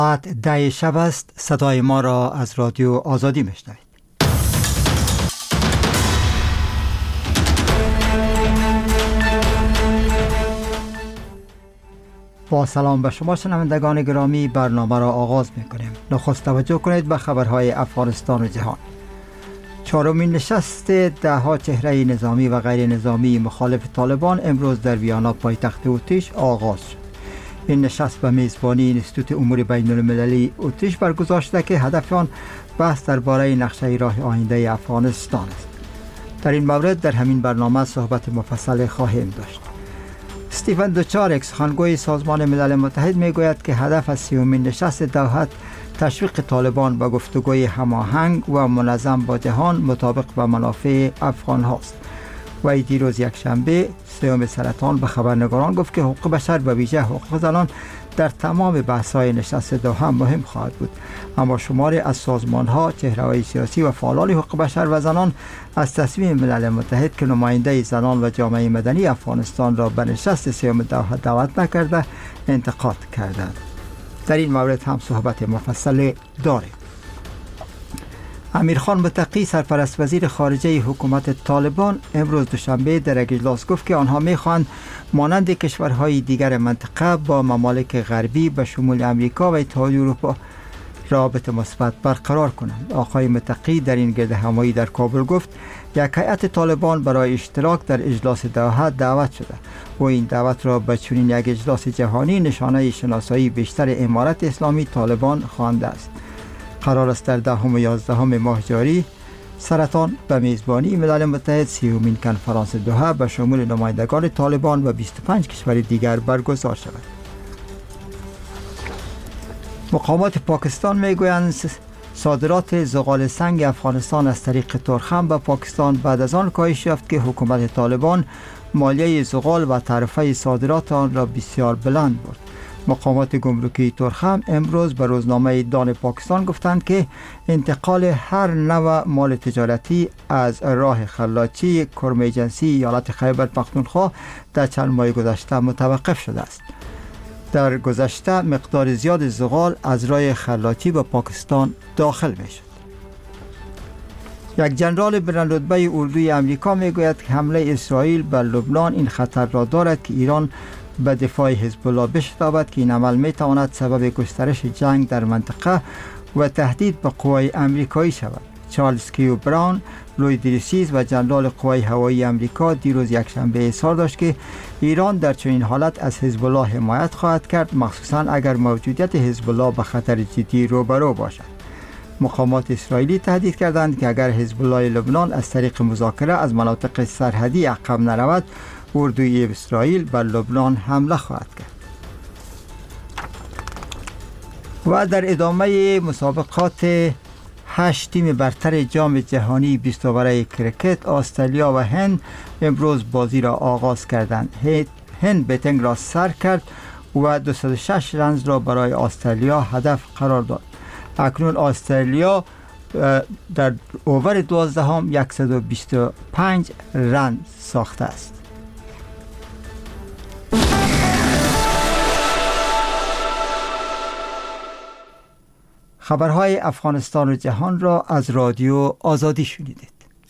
ساعت 10 شب است. صدای ما را از رادیو آزادی میشنوید. با سلام به شما شنوندگان گرامی، برنامه را آغاز میکنیم. نخست توجه کنید به خبرهای افغانستان و جهان. چهارمین نشست دهها چهره نظامی و غیر نظامی مخالف طالبان امروز در ویانا پایتخت اتریش آغاز شد. این نشست به میزبانی انستیتوت امور بین المللی اتریش برگزار شده که هدف آن بحث درباره نقشه راه آینده افغانستان است. در این مورد در همین برنامه صحبت مفصل خواهیم داشت. استیفن دوچارک، سخنگوی سازمان ملل متحد، میگوید که هدف از 30مین نشست دوحه تشویق طالبان به گفتگوی هماهنگ و منظم با جهان مطابق با منافع افغان هاست. وی دیروز یکشنبه 3 سرطان به خبرنگاران گفت که حقوق بشر و ویژه حقوق زنان در تمام بحث‌های نشست دوحه مهم خواهد بود. اما شماری از سازمان‌ها، چهره‌های سیاسی و فعالان حقوق بشر و زنان از تصمیم ملل متحد که نماینده زنان و جامعه مدنی افغانستان را به نشست 3 دوحه دعوت نکرده انتقاد کردند. در این مورد هم صحبت مفصل داریم. امیرخان متقی، سرپرست وزیر خارجه حکومت طالبان، امروز دوشنبه در یک اجلاس گفت که آنها می‌خواهند مانند کشورهای دیگر منطقه با ممالک غربی به شمول امریکا و اتحادیه اروپا رابطه مثبت برقرار کنند. آقای متقی در این گردهمایی در کابل گفت یک هیئت طالبان برای اشتراک در اجلاس دوحه دعوت شده و این دعوت را به چنین یک اجلاس جهانی نشانه شناسایی بیشتر امارت اسلامی طالبان خوانده است. قرار است در 10 و 11 ماه جاری سرطان به میزبانی ملل متحد 30مین کنفرانس دوحه به شمول نمایندگان طالبان و 25 کشور دیگر برگزار شود. مقامات پاکستان میگویند صادرات زغال سنگ افغانستان از طریق ترخم به پاکستان بعد از آن کاهش یافت که حکومت طالبان مالیه زغال و تعرفه صادرات آن را بسیار بلند برد. مقامات گمرکی ترخم امروز به روزنامه دان پاکستان گفتند که انتقال هر نوع مال تجارتی از راه خلاچی کرمیجنسی ایالت خیبر پختونخوا در چند ماه گذشته متوقف شده است. در گذشته مقدار زیاد زغال از راه خلاچی به پاکستان داخل میشد. یک جنرال بلندرتبه اردوی امریکا میگوید که حمله اسرائیل به لبنان این خطر را دارد که ایران به دفاع حزب الله بشتابد که این عمل میتواند سبب گسترش جنگ در منطقه و تهدید به قوای امریکایی شود. چارلز کیو براون، لوید ریسیز و جنرال قوای هوایی امریکا دیروز یکشنبه اظهار داشت که ایران در چنین حالت از حزب الله حمایت خواهد کرد، مخصوصا اگر موجودیت حزب الله به خطر جدی روبرو باشد. مقامات اسرائیلی تهدید کردند که اگر حزب الله لبنان از طریق مذاکره از مناطق سرحدی عقب نرود، اردوی اسرائیل بر لبنان حمله خواهد کرد. و در ادامه مسابقات 8 تیم برتر جام جهانی 20 اوره کرکت، استرالیا و هند امروز بازی را آغاز کردند. هند بیتنگ را سر کرد و 206 رنز را برای استرالیا هدف قرار داد. اکنون استرالیا در اوور 12 125 رن ساخته است. خبرهای افغانستان و جهان را از رادیو آزادی شنیدید.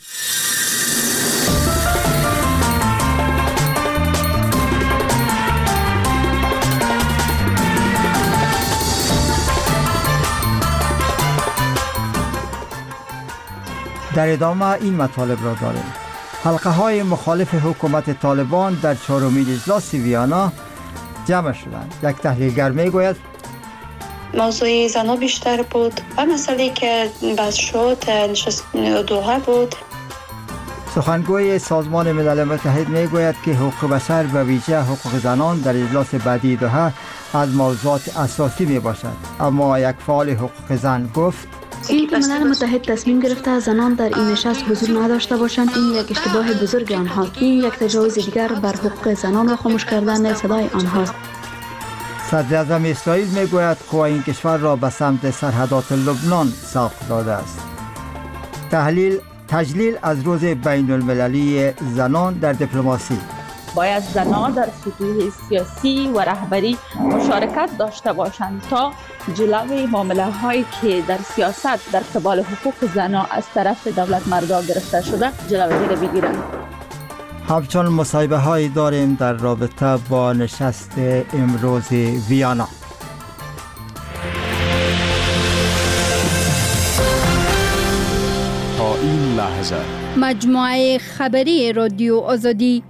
در ادامه این مطالب را داریم. حلقه های مخالف حکومت طالبان در 4مین اجلاس ویانا جمع شدند. یک تحلیلگر میگوید موضوع زنان بیشتر بود و مسئله که بحث شد نشست دوحه بود. سخنگوی سازمان ملل متحد میگوید که حقوق بشر و ویژه حقوق زنان در اجلاس بعدی دوحه از موضوعات اساسی می باشد. اما یک فعال حقوق زن گفت این که ملل متحد تصمیم گرفته زنان در این نشست حضور نداشته باشند، این یک اشتباه بزرگ آنهاست. این یک تجاوز دیگر بر حقوق زنان و خاموش کردن صدای آنهاست. صدر اعظم اسرائیل میگوید قوای این کشور را به سمت سرحدات لبنان سوق داده است. تجلیل از روز بین المللی زنان در دیپلماسی. باید زنان در سطوح سیاسی و رهبری مشارکت داشته باشند تا جلوی معامله هایی که در سیاست در قبال حقوق زنان از طرف دولت مردان گرفته شده جلوی را بگیرند. همچنان مصاحبه هایی داریم در رابطه با نشست امروز ویانا. تا این لحظه مجموعه خبری رادیو آزادی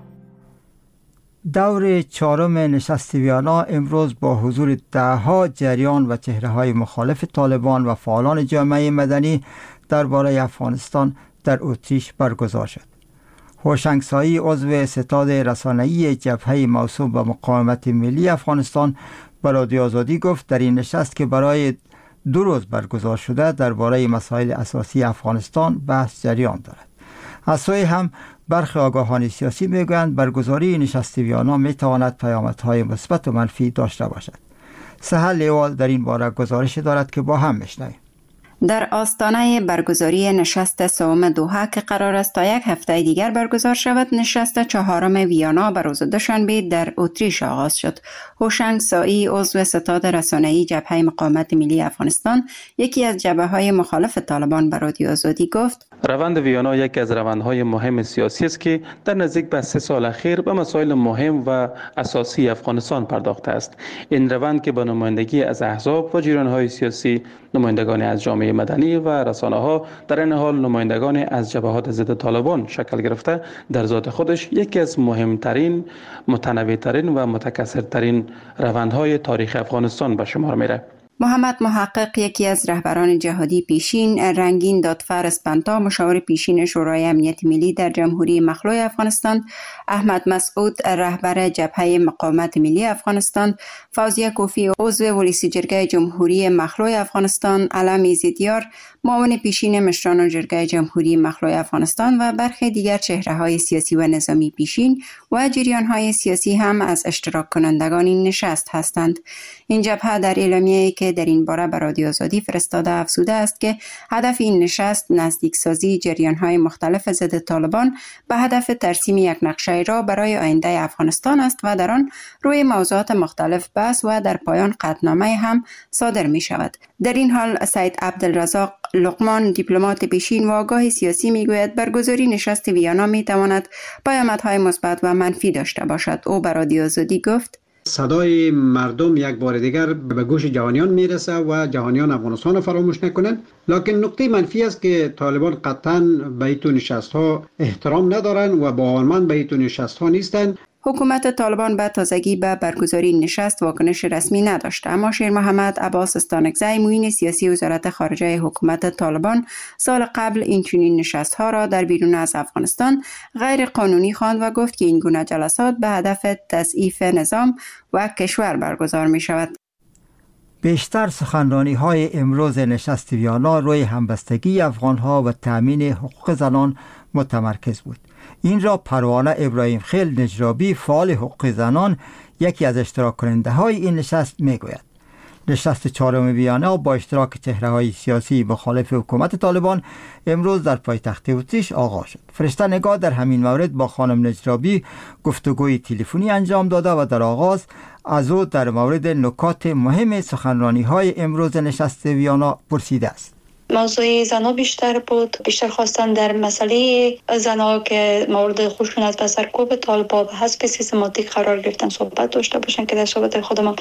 دور چهارم نشست ویانا امروز با حضور دهها جریان و چهره‌های مخالف طالبان و فعالان جامعه مدنی درباره افغانستان در اتریش برگزار شد. هوشنگ سایی عضو ستاد رسانه‌ای جبهه موسوم به مقاومت ملی افغانستان به رادیو آزادی گفت در این نشست که برای 2 روز برگزار شده درباره مسائل اساسی افغانستان بحث جریان دارد. از سوی هم برخی آگاهان سیاسی میگویند برگزاری نشست ویانا میتواند پیامدهای مثبت و منفی داشته باشد. سهل لیوال در این باره گزارش دارد که با هم میشنویم. در آستانه برگزاری نشست سوم دوحه که قرار است تا 1 هفته دیگر برگزار شود، نشست چهارم ویانا به روز دوشنبه در اتریش آغاز شد. هوشنگ سایی عضو ستاد رسانه‌ای جبهه مقاومت ملی افغانستان، یکی از جبهه‌های مخالف طالبان، به رادیو آزادی گفت: روند ویانا یکی از روندهای مهم سیاسی است که در نزدیک به 3 سال اخیر به مسائل مهم و اساسی افغانستان پرداخته است. این روند که با نمایندگی از احزاب و جریان‌های سیاسی، نمایندگان از جامعه مدنی و رسانه‌ها، در این حال نمایندگان از جبهات ضد طالبان شکل گرفته، در ذات خودش یکی از مهمترین، متنوع‌ترین و متکثرترین روندهای تاریخ افغانستان به شمار می‌رود. محمد محقق، یکی از رهبران جهادی پیشین، رنگین دادفر اسپانتا، مشاور پیشین شورای امنیت ملی در جمهوری مخلوع افغانستان، احمد مسعود، رهبر جبهه مقاومت ملی افغانستان، فوزیه کوفی، عضو ولسی جرگه جمهوری مخلوع افغانستان، علم ایزدیار، معاون پیشین مشران جرگه جمهوری مخلوع افغانستان و برخی دیگر چهره‌های سیاسی و نظامی پیشین و جریان‌های سیاسی هم از اشتراک کنندگان این نشست هستند. این جبهه در اعلامیه‌ای که در این باره به رادیو آزادی فرستاده افزوده است که هدف این نشست نزدیک سازی جریان‌های مختلف ضد طالبان به هدف ترسیم یک نقشه را برای آینده افغانستان است و در آن روی موضوعات مختلف بحث و در پایان قطعنامه هم صادر می شود. در این حال سید عبدالرزاق لقمان، دیپلمات پیشین و آگاه سیاسی، میگوید برگزاری نشست ویانا می تواند پیامدهای مثبت و منفی داشته باشد. او به رادیو آزادی گفت: صدای مردم یک بار دیگر به گوش جهانیان میرسه و جهانیان افغانستان رو فراموش نکنند. لکن نکته منفی است که طالبان قطعاً به این نشست ها احترام ندارند و باورمند به این نشست ها نیستند. حکومت طالبان به تازگی به برگزاری نشست واکنش رسمی نداشته، اما شیر محمد عباس استانکزی، معین سیاسی وزارت خارجه حکومت طالبان، سال قبل این چنین نشست ها را در بیرون از افغانستان غیر قانونی خواند و گفت که این گونه جلسات به هدف تضعیف نظام و کشور برگزار می شود. بیشتر سخنرانی های امروز نشست ویانا روی همبستگی افغان ها و تامین حقوق زنان متمرکز بود. این را پروانه ابراهیم خیل نجرابی، فعال حقوق زنان، یکی از اشتراک کننده های این نشست میگوید. نشست چهارم ویانا با اشتراک چهره های سیاسی مخالف حکومت طالبان امروز در پایتخت اتریش آغاز شد. فرشته نگاه در همین مورد با خانم نجرابی گفتگوی تلفنی انجام داده و در آغاز از او در مورد نکات مهم سخنرانی های امروز نشست ویانا پرسیده است. موضوع زنا بیشتر بود، بیشتر خواستن در مسئله زنا که مورد خشونت و سرکوب طالبان به حسب سیستماتیک قرار گرفتن صحبت داشته باشن که در صحبت خودم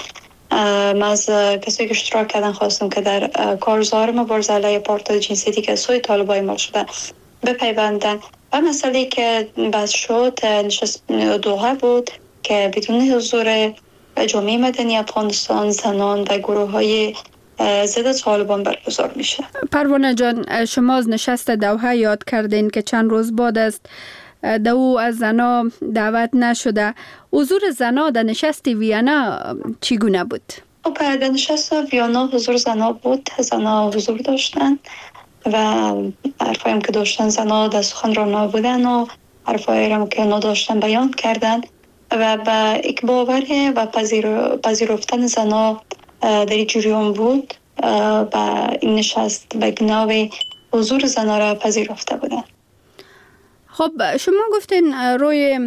از کسایی که اشتراک کردن خواستم که در کارزار مبارزه علیه اپارتاید جنسیتی که سوی طالبان اعمال شده بپیوندن. و مسئله که بحث شد نشست دوحه بود که بدون حضور جامعه مدنی افغانستان، زنان و گروه های ضد طالبان برگزار میشه. پروانه جان، شما از نشست دوحه یاد کردین که چند روز بعد است او از زنا دعوت نشده. حضور زنا در نشست ویانا چگونه بود؟ در نشست ویانا حضور زنا بود، زنا حضور داشتن و حرفایی که داشتن زنا در سخنرانی بودن و حرفایی که نداشتن بیان کردن و با یک باور و پذیرفتن زنا در این جریان بود و این نشست به گناه حضور زنا را پذیرفته بودن. خب شما گفتین روی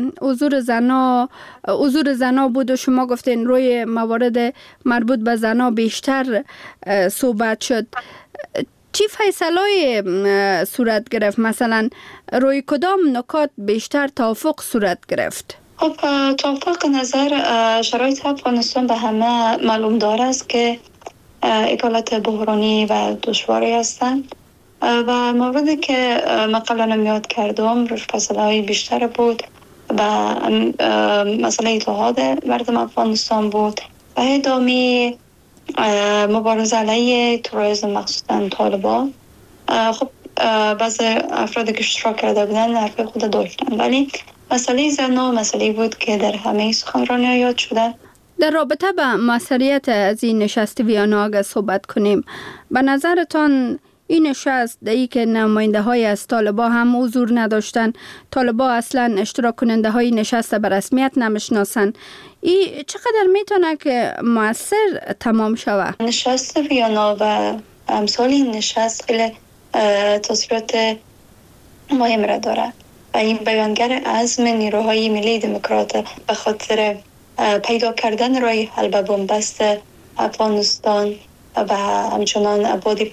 حضور زنا بود و شما گفتین روی موارد مربوط به زنا بیشتر صحبت شد. چی فیصله‌ای صورت گرفت؟ مثلا روی کدام نکات بیشتر توافق صورت گرفت؟ خب توافق نظر شرایط افغانستان به همه معلوم دار است که یک حالت بحرانی و دشواری هستند و موردی که من قبلا یاد کردم روش فیصله‌های بیشتر بود و مسئله اتحاد مردم افغانستان بود و ادامه مبارزه علیه تروریسم مخصوصا طالبان. خب بعضی افرادی که اشتراک کرده بودن حرف خود داشتن، ولی مسئله زنا مسئله بود که در همه سخنرانی‌ها یاد شده. در رابطه با مسئولیت از این نشست ویانا اگه صحبت کنیم، به نظرتان این نشست دایی که نماینده های از طالبان هم حضور نداشتن، طالبان اصلا اشتراک کننده های نشست به رسمیت نمیشناسن، این چقدر میتونه که مؤثر تمام شود؟ نشست ویانا و امثال این نشست خیلی تاثیرات مهم را داره و این بیانگر عزم نیروهای ملی دموکرات به خاطر پیدا کردن راه حل به بنبست افغانستان و همچنان ابعاد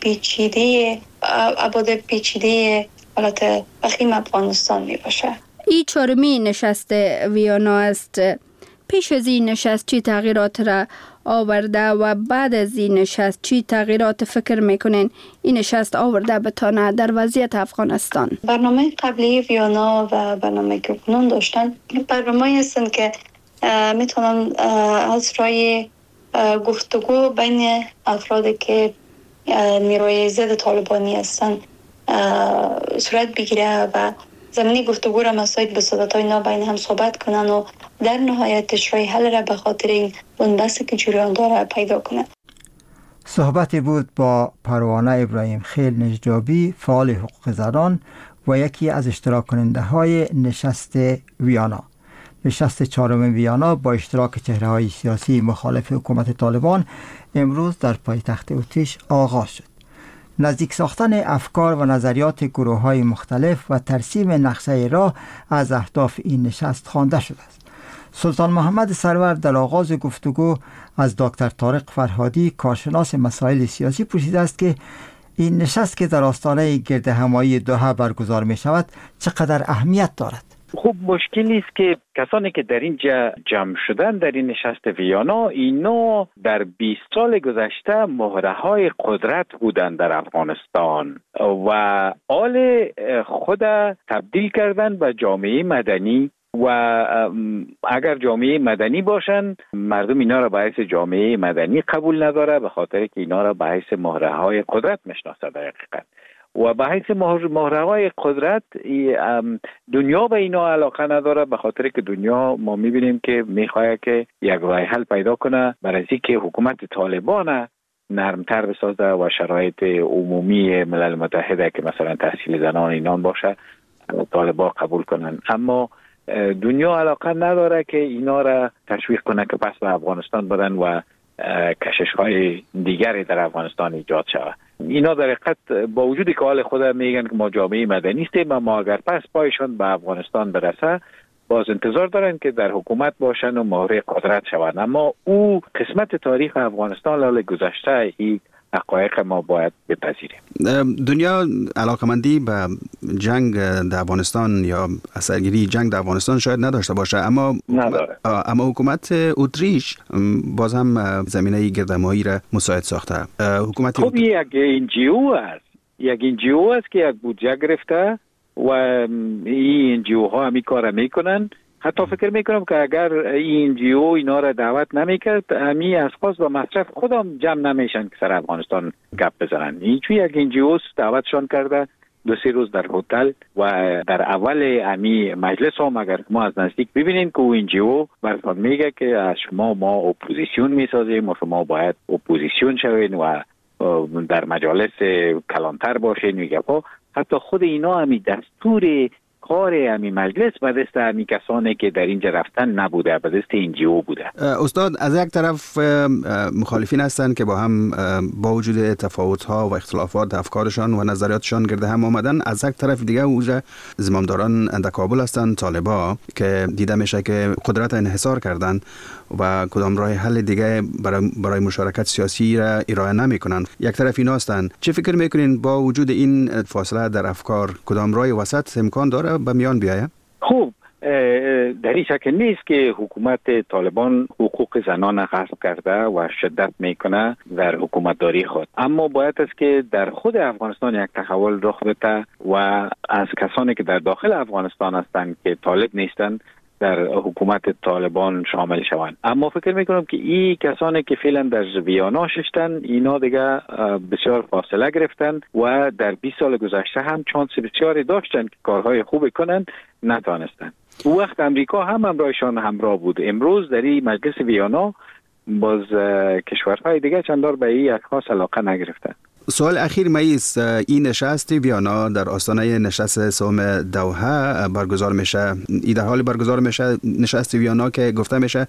پیچیده حالت وخیم افغانستان می باشه. این 4مین نشست ویانا است. پیش از این نشست چی تغییرات را آورده و بعد از این نشست چی تغییرات فکر میکنین این نشست آورده بتانه در وضعیت افغانستان؟ برنامه قبلی ویانا و برنامه که کنون داشتن برنامه هستند که میتونن از رای گفتگو بین افرادی که نیروی ضد طالبانی هستن صورت بگیره و زمینی گفتگو را مساعد به صداتای اینا بین هم صحبت کنن و در نهایتش رای حل را به خاطر این بنبستی که جریان داره پیدا کنن. صحبتی بود با پروانه ابراهیم خیل نجابی، فعال حقوق زنان و یکی از اشتراک کننده های نشست ویانا. نشست 4 ویانا با اشتراک چهره‌های سیاسی مخالف حکومت طالبان امروز در پایتخت اتریش آغاز شد. نزدیک ساختن افکار و نظریات گروه‌های مختلف و ترسیم نقشه راه از اهداف این نشست خوانده شده است. سلطان محمد سرور در آغاز گفتگو از دکتر طارق فرهادی کارشناس مسائل سیاسی پرسیده است که این نشست که در آستانه گردهمایی دوحه برگزار می شود چقدر اهمیت دارد؟ خب مشکلی است که کسانی که در اینجا جمع شدن در این نشست ویانا اینا در 20 سال گذشته مهره‌های قدرت بودند در افغانستان و حال خود تبدیل کردن به جامعه مدنی و اگر جامعه مدنی باشن مردم اینا را به حیث جامعه مدنی قبول نداره به خاطر که اینا را به حیث مهره‌های قدرت میشناسه در حقیقت و به حیث مهره‌های قدرت دنیا به اینا علاقه نداره به خاطر که دنیا ما میبینیم که میخواه که یک راه حل پیدا کنه برای اینکه حکومت طالبان نرمتر بسازه و شرایط عمومی ملل متحده که مثلا تحصیل زنان اینان باشه طالبان قبول کنن، اما دنیا علاقه نداره که اینا را تشویق کنه که پس به افغانستان بدن و کشش‌های دیگری در افغانستان ایجاد شود. اینا در حقیقت با وجودی که حال خود میگن که ما جامعه مدنی هستیم اما اگر پس پایشان به افغانستان برسه باز انتظار دارن که در حکومت باشن و مهره قدرت شوند، اما او قسمت تاریخ افغانستان لاله گذشته این حقایق ما باید بپذیریم. دنیا علاقمندی به جنگ در افغانستان یا اثرگیری جنگ در افغانستان شاید نداشته باشه اما حکومت اتریش باز هم زمینه گردهمایی را مساعد ساخته. حکومت خب یک NGO است، یک NGO است که یک بودجه گرفته و این NGO ها همی کار میکنن. حتی فکر میکنم که اگر این NGO اینا را دعوت نمیکرد همی اشخاص با مصرف خودم جمع نمیشن که سر افغانستان گپ بزنن. این چون یک NGO دعوتشان کرده 2-3 روز در هتل و در اول همی مجلس هم اگر ما از نزدیک ببینیم که او NGO براتون میگه که از شما ما اپوزیسیون میسازیم و شما باید اپوزیسیون شوین و در مجالس کلانتر باشین میگه. حتی خود اینا همی دستور کار همین مجلس به دست همین کسانی که در اینجا رفتن نبوده، به دست NGO بوده. استاد، از یک طرف مخالفین هستند که با هم با وجود تفاوت‌ها و اختلافات افکارشان و نظریاتشان گرد هم آمدن، از یک طرف دیگه اوجه زمامداران در کابل هستند، طالبا، که دیده میشه که قدرت انحصار کردن و کدام راه حل دیگه برای مشارکت سیاسی را ارائه نمی‌کنند. یک طرف اینا هستند. چه فکر می‌کنین با وجود این فاصله در افکار کدام راه وسط امکان داره به میان بیاید؟ خوب، در این شک نیست که حکومت طالبان حقوق زنان غصب کرده و شدت میکنه در حکومتداری خود، اما باید است که در خود افغانستان یک تحول رخ بده و از کسانی که در داخل افغانستان هستند که طالب نیستند در حکومت طالبان شامل شوند. اما فکر میکنم که این کسانی که فعلا در ویانا ششتن، اینا دیگه بسیار فاصله گرفتن و در 20 سال گذشته هم چانس بسیاری داشتن که کارهای خوب کنن، نتوانستن. او وقت امریکا هم همراهشان همراه بود. امروز در این مجلس ویانا باز کشورهای دیگه چندار به این اشخاص علاقه نگرفتن. سوال اخیر مایست، این نشست ویانا در آستانه نشست سوم دوحه برگزار میشه. این در حال برگزار میشه نشست ویانا که گفته میشه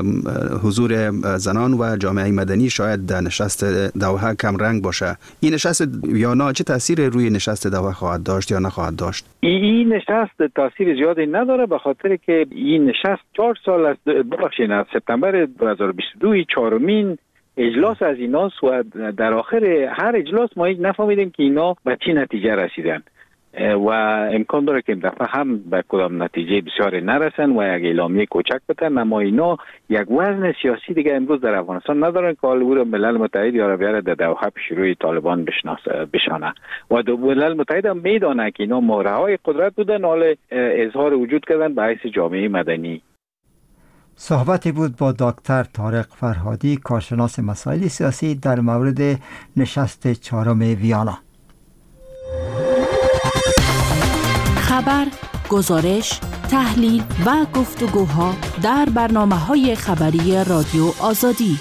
حضور زنان و جامعه مدنی شاید در نشست دوحه کم رنگ باشه. این نشست ویانا چه تاثیر روی نشست دوحه خواهد داشت یا نخواهد داشت؟ این نشست تاثیر زیادی نداره، به خاطر که این نشست 4 سال از سپتامبر 2022 چهارمین اجلاس از ایناست و در آخر هر اجلاس ما هیچ نفهمیدیم که اینا به چی نتیجه رسیدن و امکان داره که این دفعه هم به کدام نتیجه بسیار نرسن و یک اعلامیه کوچک بدن، اما اینا یک وزن سیاسی دیگه امروز در افغانستان ندارن که حال ملل متحد یا بیاره در دوحه پیش روی طالبان بشانه و ملل متحد هم میدانه که اینا مهرهای قدرت بودن، حال اظهار وجود کردن به حیث جامعه مدنی. صحبتی بود با دکتر طارق فرهادی، کارشناس مسائل سیاسی، در مورد نشست 4 ویانا. خبر، گزارش، تحلیل و گفتگوها در برنامه‌های خبری رادیو آزادی.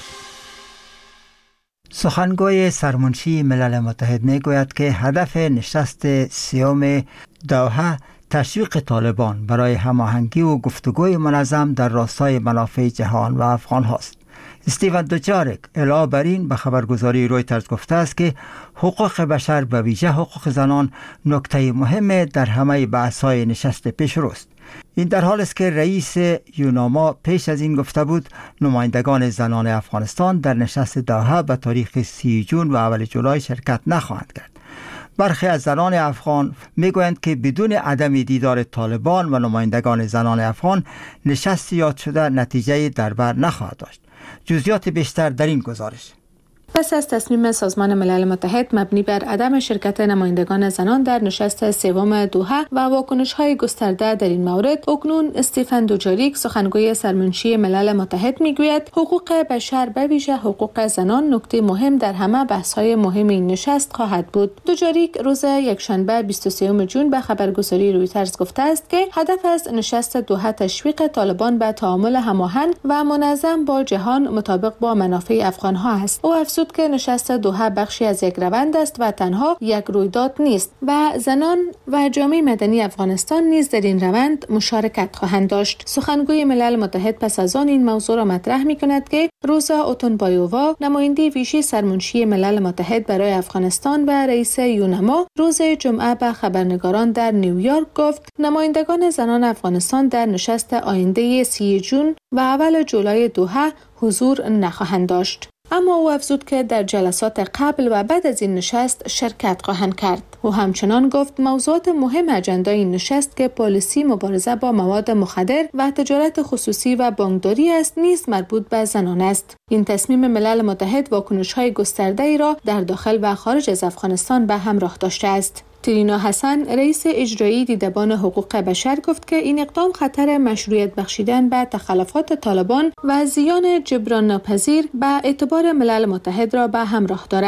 سخنگوی سرمنشی ملل متحد میگوید که هدف نشست 3 دوحه تشویق طالبان برای هماهنگی و گفتگوی منظم در راستای منافع جهان و افغان هاست. استیون دوجاریک علاوه بر این به خبرگزاری رویترز گفته است که حقوق بشر و ویژه حقوق زنان نکته مهم در همه بحث‌های نشست پیشروست. این در حال است که رئیس یوناما پیش از این گفته بود نمایندگان زنان افغانستان در نشست دوحه به تاریخ 30 جون و اول جولای شرکت نخواهند کرد. برخی از زنان افغان میگویند که بدون عدم دیدار طالبان و نمایندگان زنان افغان نشست یاد شده نتیجه در بر نخواهد داشت. جزئیات بیشتر در این گزارش. پس از تصمیم سازمان ملل متحد مبنی بر عدم شرکت نمایندگان زنان در نشست 3 دوحه و واکنش‌های گسترده در این مورد، اکنون استیفن دوجاریک سخنگوی سرمنشی ملل متحد میگوید حقوق بشر به ویژه حقوق زنان نکته مهم در همه بحث‌های مهم این نشست خواهد بود. دوجاریک روز یکشنبه 23 جون به خبرگزاری رویترز گفته است که هدف از نشست دوحه تشویق طالبان به تعامل هماهنگ و منظم با جهان مطابق با منافع افغان‌ها است. او افزود که نشست دوحه بخشی از یک روند است و تنها یک رویداد نیست و زنان و جامعه مدنی افغانستان نیز در این روند مشارکت خواهند داشت. سخنگوی ملل متحد پس از آن این موضوع را مطرح می‌کند که روزا اوتونبایووا، نماینده ویژه سرمنشی ملل متحد برای افغانستان و رئیس یونما، روز جمعه به خبرنگاران در نیویورک گفت نمایندگان زنان افغانستان در نشست آینده 30 جون و اول جولای دوحه حضور نخواهند داشت. اما او افزود که در جلسات قبل و بعد از این نشست شرکت خواهند کرد. او همچنان گفت موضوعات مهم اجندای این نشست که پالیسی مبارزه با مواد مخدر و تجارت خصوصی و بانکداری است نیز مربوط به زنان است. این تصمیم ملل متحد واکنش‌های گسترده‌ای را در داخل و خارج از افغانستان به همراه داشته است. ترینا حسن، رئیس اجرایی دیدبان حقوق بشر، گفت که این اقدام خطر مشروعیت بخشیدن به تخلفات طالبان و زیان جبران ناپذیر به اعتبار ملل متحد را به همراه دارد.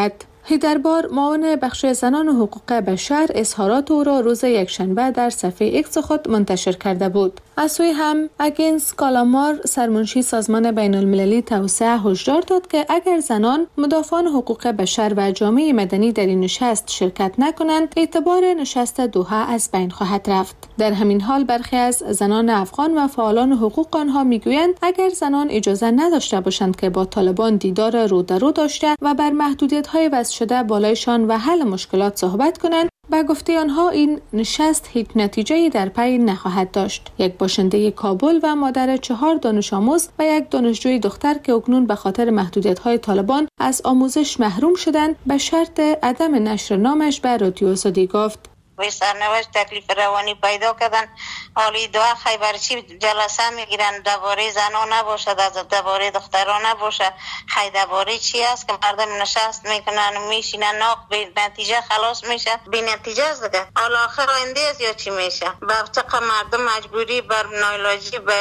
هیدربار معاون بخش زنان و حقوق بشر اظهارات او را روز یکشنبه در صفحه ایکس خود منتشر کرده بود. از سوی هم اگنس کالامار سرمنشی سازمان بین المللی توسعه هشدار داد که اگر زنان، مدافعان حقوق بشر و جامعه مدنی در این نشست شرکت نکنند، اعتبار نشست دوحه از بین خواهد رفت. در همین حال برخی از زنان افغان و فعالان حقوق آنها میگویند اگر زنان اجازه نداشته باشند که با طالبان دیدار رو در رو داشته و بر محدودیت‌های وضع شده بالایشان و حل مشکلات صحبت کنند، به گفته آنها این نشست هیچ نتیجه‌ای در پی نخواهد داشت. یک باشنده کابل و مادر 4 دانش آموز و یک دانشجوی دختر که اکنون به خاطر محدودیت‌های طالبان از آموزش محروم شدند، به شرط عدم نشر نامش به رادیو آزادی گفت: و سرنوشت تکلیف روانی پیدا کردن. حالی دو خیبرچی جلسه میگیرن درباره زنان نباشه، درباره دختران نباشه، درباره چی است که مردم نشست میکنن و میشینن ناق به نتیجه خلاص میشه. بی نتیجه است دیگه. حالا آخر آینده است یا چی میشه؟ به چقدر مردم مجبوری بر نایلاجی به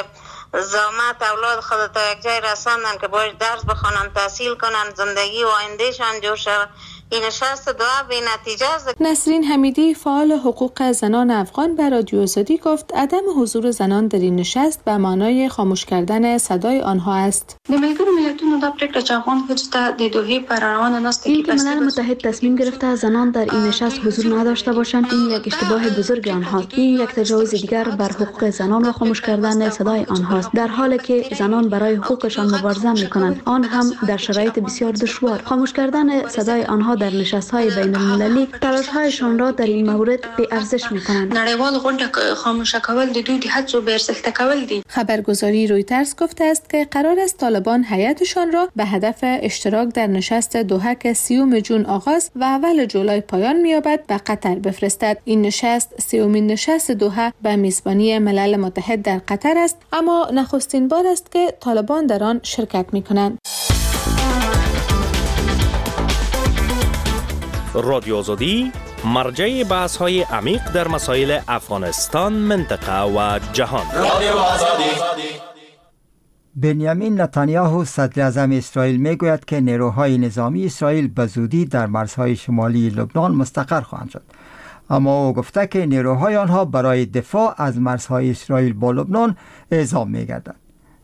زامت اولاد خود تا یک جای رساندن که باید درس بخونن، تحصیل کنن، زندگی و آیندهشان جور شود. این نشست دعا به نتیجه است. نسرین حمیدی فعال حقوق زنان افغان به رادیو آزادی گفت عدم حضور زنان در این نشست به معنای خاموش کردن صدای آنها است. د ملګرو ملتونو د پریکړه چې افغان ښځو ته د دوحې پر روانه ناسته اینکه ملل متحد تصمیم گرفته زنان در این نشست حضور نداشته باشند، این یک اشتباه بزرگ آنهاست. این یک تجاوز دیگر بر حقوق زنان و خاموش کردن صدای آنهاست، در حالی که زنان برای حقوقشان مبارزه میکنند، آن هم در شرایط بسیار دشوار. خاموش کردن صدای آنها در نشست‌های بین المللی تلاش‌هایشان را در این مورد بی ارزش می‌کنند. نړیوال غونډه خاموش کول د دوی د هڅو بې ارزښته کول دي. خبرگزاری رویترز گفته است که قرار است طالبان هیئتشان را به هدف اشتراک در نشست دوحه که 30 جون آغاز و اول جولای پایان می‌یابد به قطر بفرستد. این نشست 30مین نشست دوحه به میزبانی ملل متحد در قطر است، اما نخستین بار است که طالبان در آن شرکت می‌کنند. رادیو آزادی مرجع بحث های عمیق در مسائل افغانستان، منطقه و جهان. رادیو آزادی. بنیامین نتانیاهو صدر اعظم اسرائیل میگوید که نیروهای نظامی اسرائیل به زودی در مرزهای شمالی لبنان مستقر خواهند شد، اما او گفته که نیروهای آنها برای دفاع از مرزهای اسرائیل با لبنان اعزام میگردند.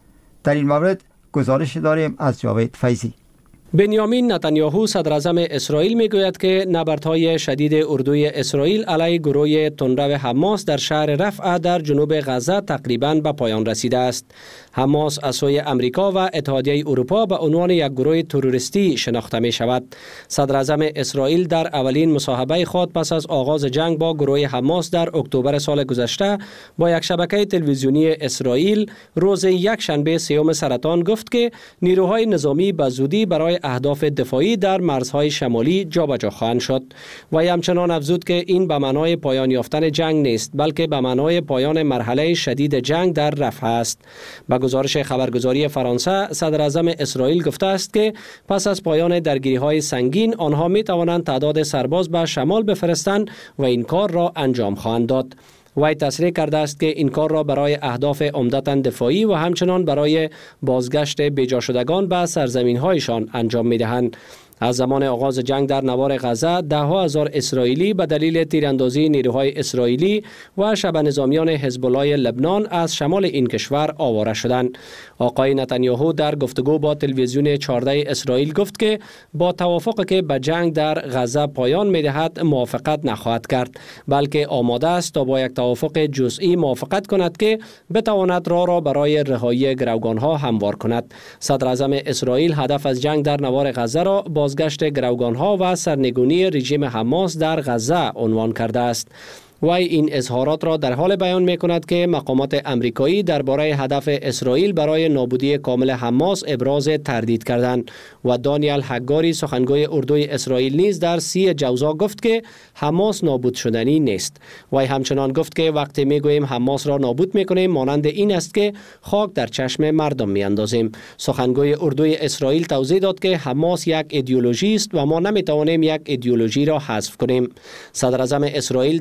در این مورد گزارش داریم از جاوید فیضی. بنیامین نتانیاهو صدر اعظم اسرائیل میگوید که نبردهای شدید اردوی اسرائیل علیه گروه تندرو حماس در شهر رفح در جنوب غزه تقریباً به پایان رسیده است. حماس از سوی امریکا و اتحادیه اروپا به عنوان یک گروه تروریستی شناخته می شود. صدر اعظم اسرائیل در اولین مصاحبه خود پس از آغاز جنگ با گروه حماس در اکتبر سال گذشته با یک شبکه تلویزیونی اسرائیل روز یکشنبه 3 سرطان گفت که نیروهای نظامی به زودی برای اهداف دفاعی در مرزهای شمالی جابجا خواهند شد و همچنان افزود که این به معنای پایان یافتن جنگ نیست، بلکه به معنای پایان مرحله شدید جنگ در رفح است. با گزارش خبرگزاری فرانسه، صدر اعظم اسرائیل گفته است که پس از پایان درگیری‌های سنگین آنها می توانند تعداد سرباز به شمال بفرستند و این کار را انجام خواهند داد. وی تصریح کرده است که این کار را برای اهداف عمدتاً دفاعی و همچنان برای بازگشت بیجا شدگان به سرزمین‌هایشان انجام می‌دهند. از زمان آغاز جنگ در نوار غزه ده‌ها هزار اسرائیلی به دلیل تیراندازی نیروهای اسرائیلی و شبه نظامیان حزب الله لبنان از شمال این کشور آواره شدند. آقای نتانیاهو در گفتگو با تلویزیون 14 اسرائیل گفت که با توافقی که به جنگ در غزه پایان می‌دهد موافقت نخواهد کرد، بلکه آماده است تا با یک توافق جزئی موافقت کند که بتواند راه را برای رهایی گروگان‌ها هموار کند. صدر اعظم اسرائیل هدف از جنگ در نوار غزه را بازگشت گروگان‌ها و سرنگونی رژیم حماس در غزه عنوان کرده است. وی این اظهارات را در حال بیان می کند که مقامات امریکایی درباره هدف اسرائیل برای نابودی کامل حماس ابراز تردید کردند و دانیل هگاری سخنگوی اردوی اسرائیل نیز در 30 جوزا گفت که حماس نابود شدنی نیست. وی همچنان گفت که وقتی می گوییم حماس را نابود می کنیم مانند این است که خاک در چشم مردم می اندازیم. سخنگوی اردوی اسرائیل توضیح داد که حماس یک ایدئولوژی است و ما نمی توانیم یک ایدئولوژی را حذف کنیم. صدر اعظم اسرائیل در بخش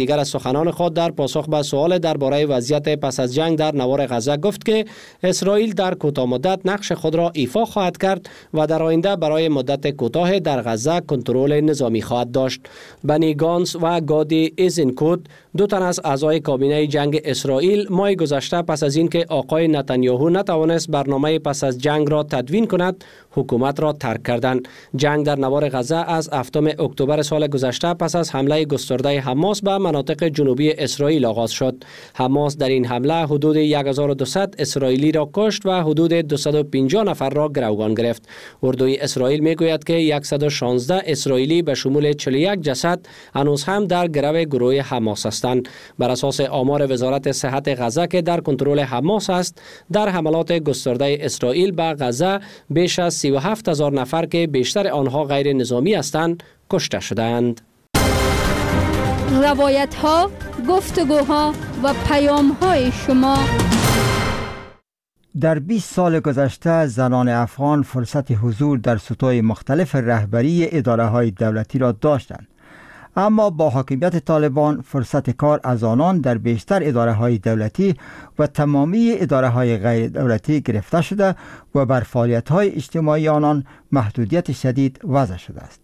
دیگر از سخنان خود در پاسخ به سوال درباره وضعیت پس از جنگ در نوار غزه گفت که اسرائیل در کوتاه مدت نقش خود را ایفا خواهد کرد و در آینده برای مدت کوتاه در غزه کنترل نظامی خواهد داشت. بنی گانس و گادی ایزنکوت، دو تن از اعضای کابینه جنگ اسرائیل، ماه گذشته پس از اینکه آقای نتانیاهو نتوانست برنامه پس از جنگ را تدوین کند، حکومت را ترک کردند. جنگ در نوار غزه از 7 اکتبر سال گذشته پس از حمله گسترده حماس به مناطق جنوبی اسرائیل آغاز شد. حماس در این حمله حدود 1200 اسرائیلی را کشت و حدود 250 نفر را گروگان گرفت. اردوی اسرائیل میگوید که 116 اسرائیلی به شمول 41 جسد هنوز هم در گرو گروه حماس هستند. بر اساس آمار وزارت صحت غزه که در کنترل حماس است، در حملات گسترده اسرائیل به غزه بیش از 37,000 نفر که بیشتر آنها غیر نظامی هستند کشته شدند. روایت ها، گفتگوها و پیام های شما. در 20 سال گذشته زنان افغان فرصت حضور در سطوح مختلف رهبری اداره های دولتی را داشتند، اما با حاکمیت طالبان فرصت کار از آنان در بیشتر اداره های دولتی و تمامی اداره های غیر دولتی گرفته شده و بر فعالیت های اجتماعی آنان محدودیت شدید وضع شده است.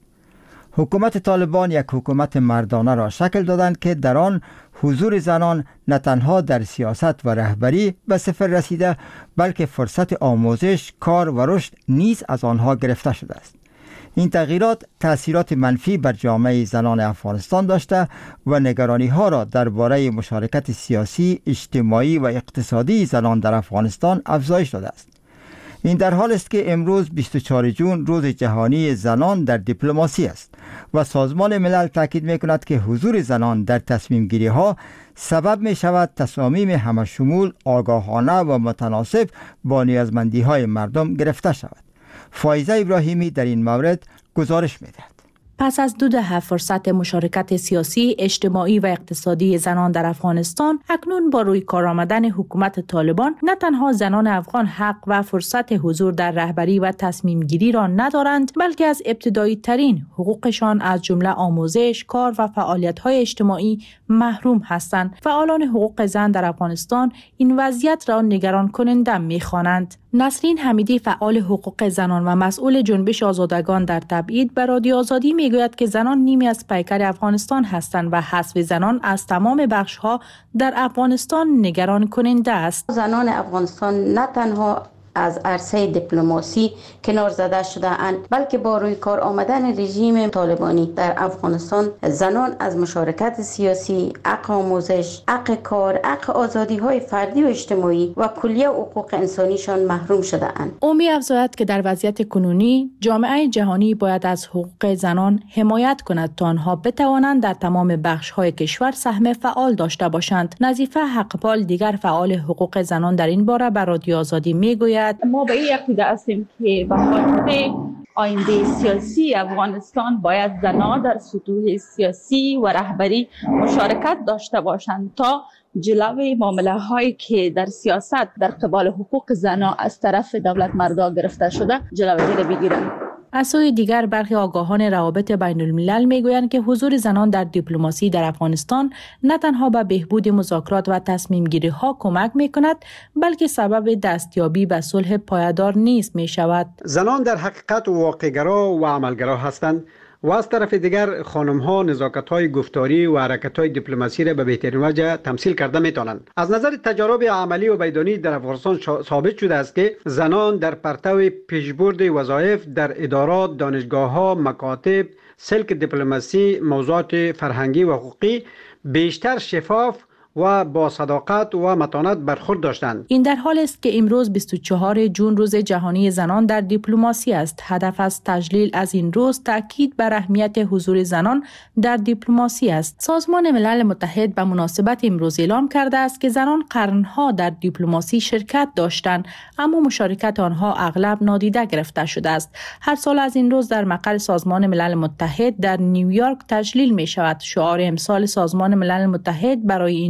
حکومت طالبان یک حکومت مردانه را شکل دادند که در آن حضور زنان نه تنها در سیاست و رهبری به صفر رسیده، بلکه فرصت آموزش، کار و رشد نیز از آنها گرفته شده است. این تغییرات تأثیرات منفی بر جامعه زنان افغانستان داشته و نگرانی ها را درباره مشارکت سیاسی، اجتماعی و اقتصادی زنان در افغانستان افزایش داده است. این در حال است که امروز 24 جون روز جهانی زنان در دیپلماسی است و سازمان ملل تاکید می‌کند که حضور زنان در تصمیم گیری ها سبب می شود تصامیم همشمول، آگاهانه و متناسب با نیازمندی های مردم گرفته شود. فایزه ابراهیمی در این مورد گزارش می‌دهد. پس از 2 دهه فرصت مشارکت سیاسی، اجتماعی و اقتصادی زنان در افغانستان، اکنون با روی کار آمدن حکومت طالبان نه تنها زنان افغان حق و فرصت حضور در رهبری و تصمیم گیری را ندارند، بلکه از ابتدایی ترین حقوقشان از جمله آموزش، کار و فعالیت‌های اجتماعی محروم هستند. فعالان حقوق زن در افغانستان این وضعیت را نگران کننده می‌خوانند. نسرین حمیدی، فعال حقوق زنان و مسئول جنبش آزادگان در تبعید، به رادیو آزادی میگوید که زنان نیمی از پیکر افغانستان هستند و حذف زنان از تمام بخش‌ها در افغانستان نگران کننده است. زنان افغانستان نه تنها از عرصه دیپلماسی کنار زده شده اند، بلکه با روی کار آمدن رژیم طالبانی در افغانستان زنان از مشارکت سیاسی، حق آموزش، حق کار، حق آزادی های فردی و اجتماعی و کلیه حقوق انسانیشان محروم شده اند. او می افزاید که در وضعیت کنونی جامعه جهانی باید از حقوق زنان حمایت کند تا آنها بتوانند در تمام بخش‌های کشور سهم فعال داشته باشند. نظیفه حقپال، دیگر فعال حقوق زنان، در این باره به رادیو آزادی میگوید ما به این عقیده هستیم که به خاطر آینده سیاسی افغانستان باید زنان در سطوح سیاسی و رهبری مشارکت داشته باشند تا جلوی معامله هایی که در سیاست در قبال حقوق زنان از طرف دولت مردا گرفته شده جلوی را بگیرند. از سوی دیگر برخی آگاهان روابط بین الملل میگویند که حضور زنان در دیپلماسی در افغانستان نه تنها به بهبود مذاکرات و تصمیم گیری ها کمک می کند، بلکه سبب دستیابی به صلح پایدار نیز می شود. زنان در حقیقت واقع‌گرا و عملگرا هستند و از طرف دیگر خانم‌ها نزاکت‌های گفتاری و حرکت‌های دیپلماسی را به بهترین وجه تمثیل کرده می‌توانند. از نظر تجارب عملی و میدانی در افغانستان ثابت شده است که زنان در پرتو پیشبرد وظایف در ادارات، دانشگاه‌ها، مکاتب، سلک دیپلماسی، موضوعات فرهنگی و حقوقی بیشتر شفاف و با صداقت و متانت برخورد داشتند. این در حال است که امروز 24 جون روز جهانی زنان در دیپلماسی است. هدف از تجلیل از این روز تاکید بر اهمیت حضور زنان در دیپلماسی است. سازمان ملل متحد به مناسبت امروز اعلام کرده است که زنان قرنها در دیپلماسی شرکت داشتند، اما مشارکت آنها اغلب نادیده گرفته شده است. هر سال از این روز در مقر سازمان ملل متحد در نیویورک تجلیل می شود. شعار امسال سازمان ملل متحد برای این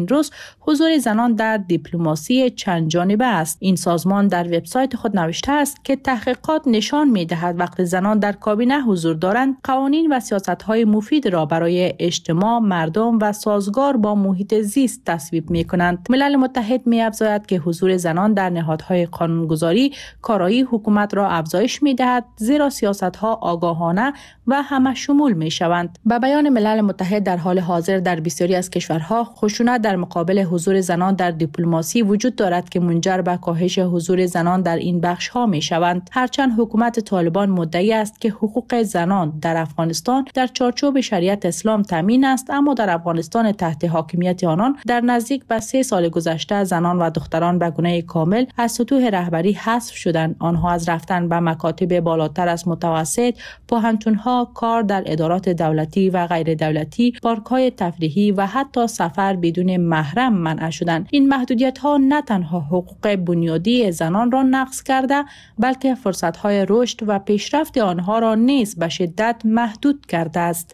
این روز حضور زنان در دیپلماسی چند جانبه است. این سازمان در وبسایت خود نوشته است که تحقیقات نشان می‌دهد وقتی زنان در کابینه حضور دارند، قوانین و سیاست‌های مفید را برای اجتماع، مردم و سازگار با محیط زیست تصویب می‌کنند. ملل متحد می‌افزاید که حضور زنان در نهادهای قانونگذاری کارایی حکومت را افزایش می‌دهد، زیرا سیاست‌ها آگاهانه و همه شمول می‌شوند. به بیان ملل متحد در حال حاضر در بسیاری از کشورها خشونت در مقابل حضور زنان در دیپلماسی وجود دارد که منجر به کاهش حضور زنان در این بخش‌ها می‌شوند. هرچند حکومت طالبان مدعی است که حقوق زنان در افغانستان در چارچوب شریعت اسلام تامین است، اما در افغانستان تحت حاکمیت آنان در نزدیک به 3 سال گذشته زنان و دختران به گونه کامل از سطوح رهبری حذف شدند. آنها از رفتن به مکاتب بالاتر از متوسط، پوهنتون‌ها، کار در ادارات دولتی و غیر دولتی، پارک‌های تفریحی و حتی سفر بدون محرم منع شدند. این محدودیت‌ها نه تنها حقوق بنیادی زنان را نقض کرده، بلکه فرصت‌های رشد و پیشرفت آنها را نیز به شدت محدود کرده است.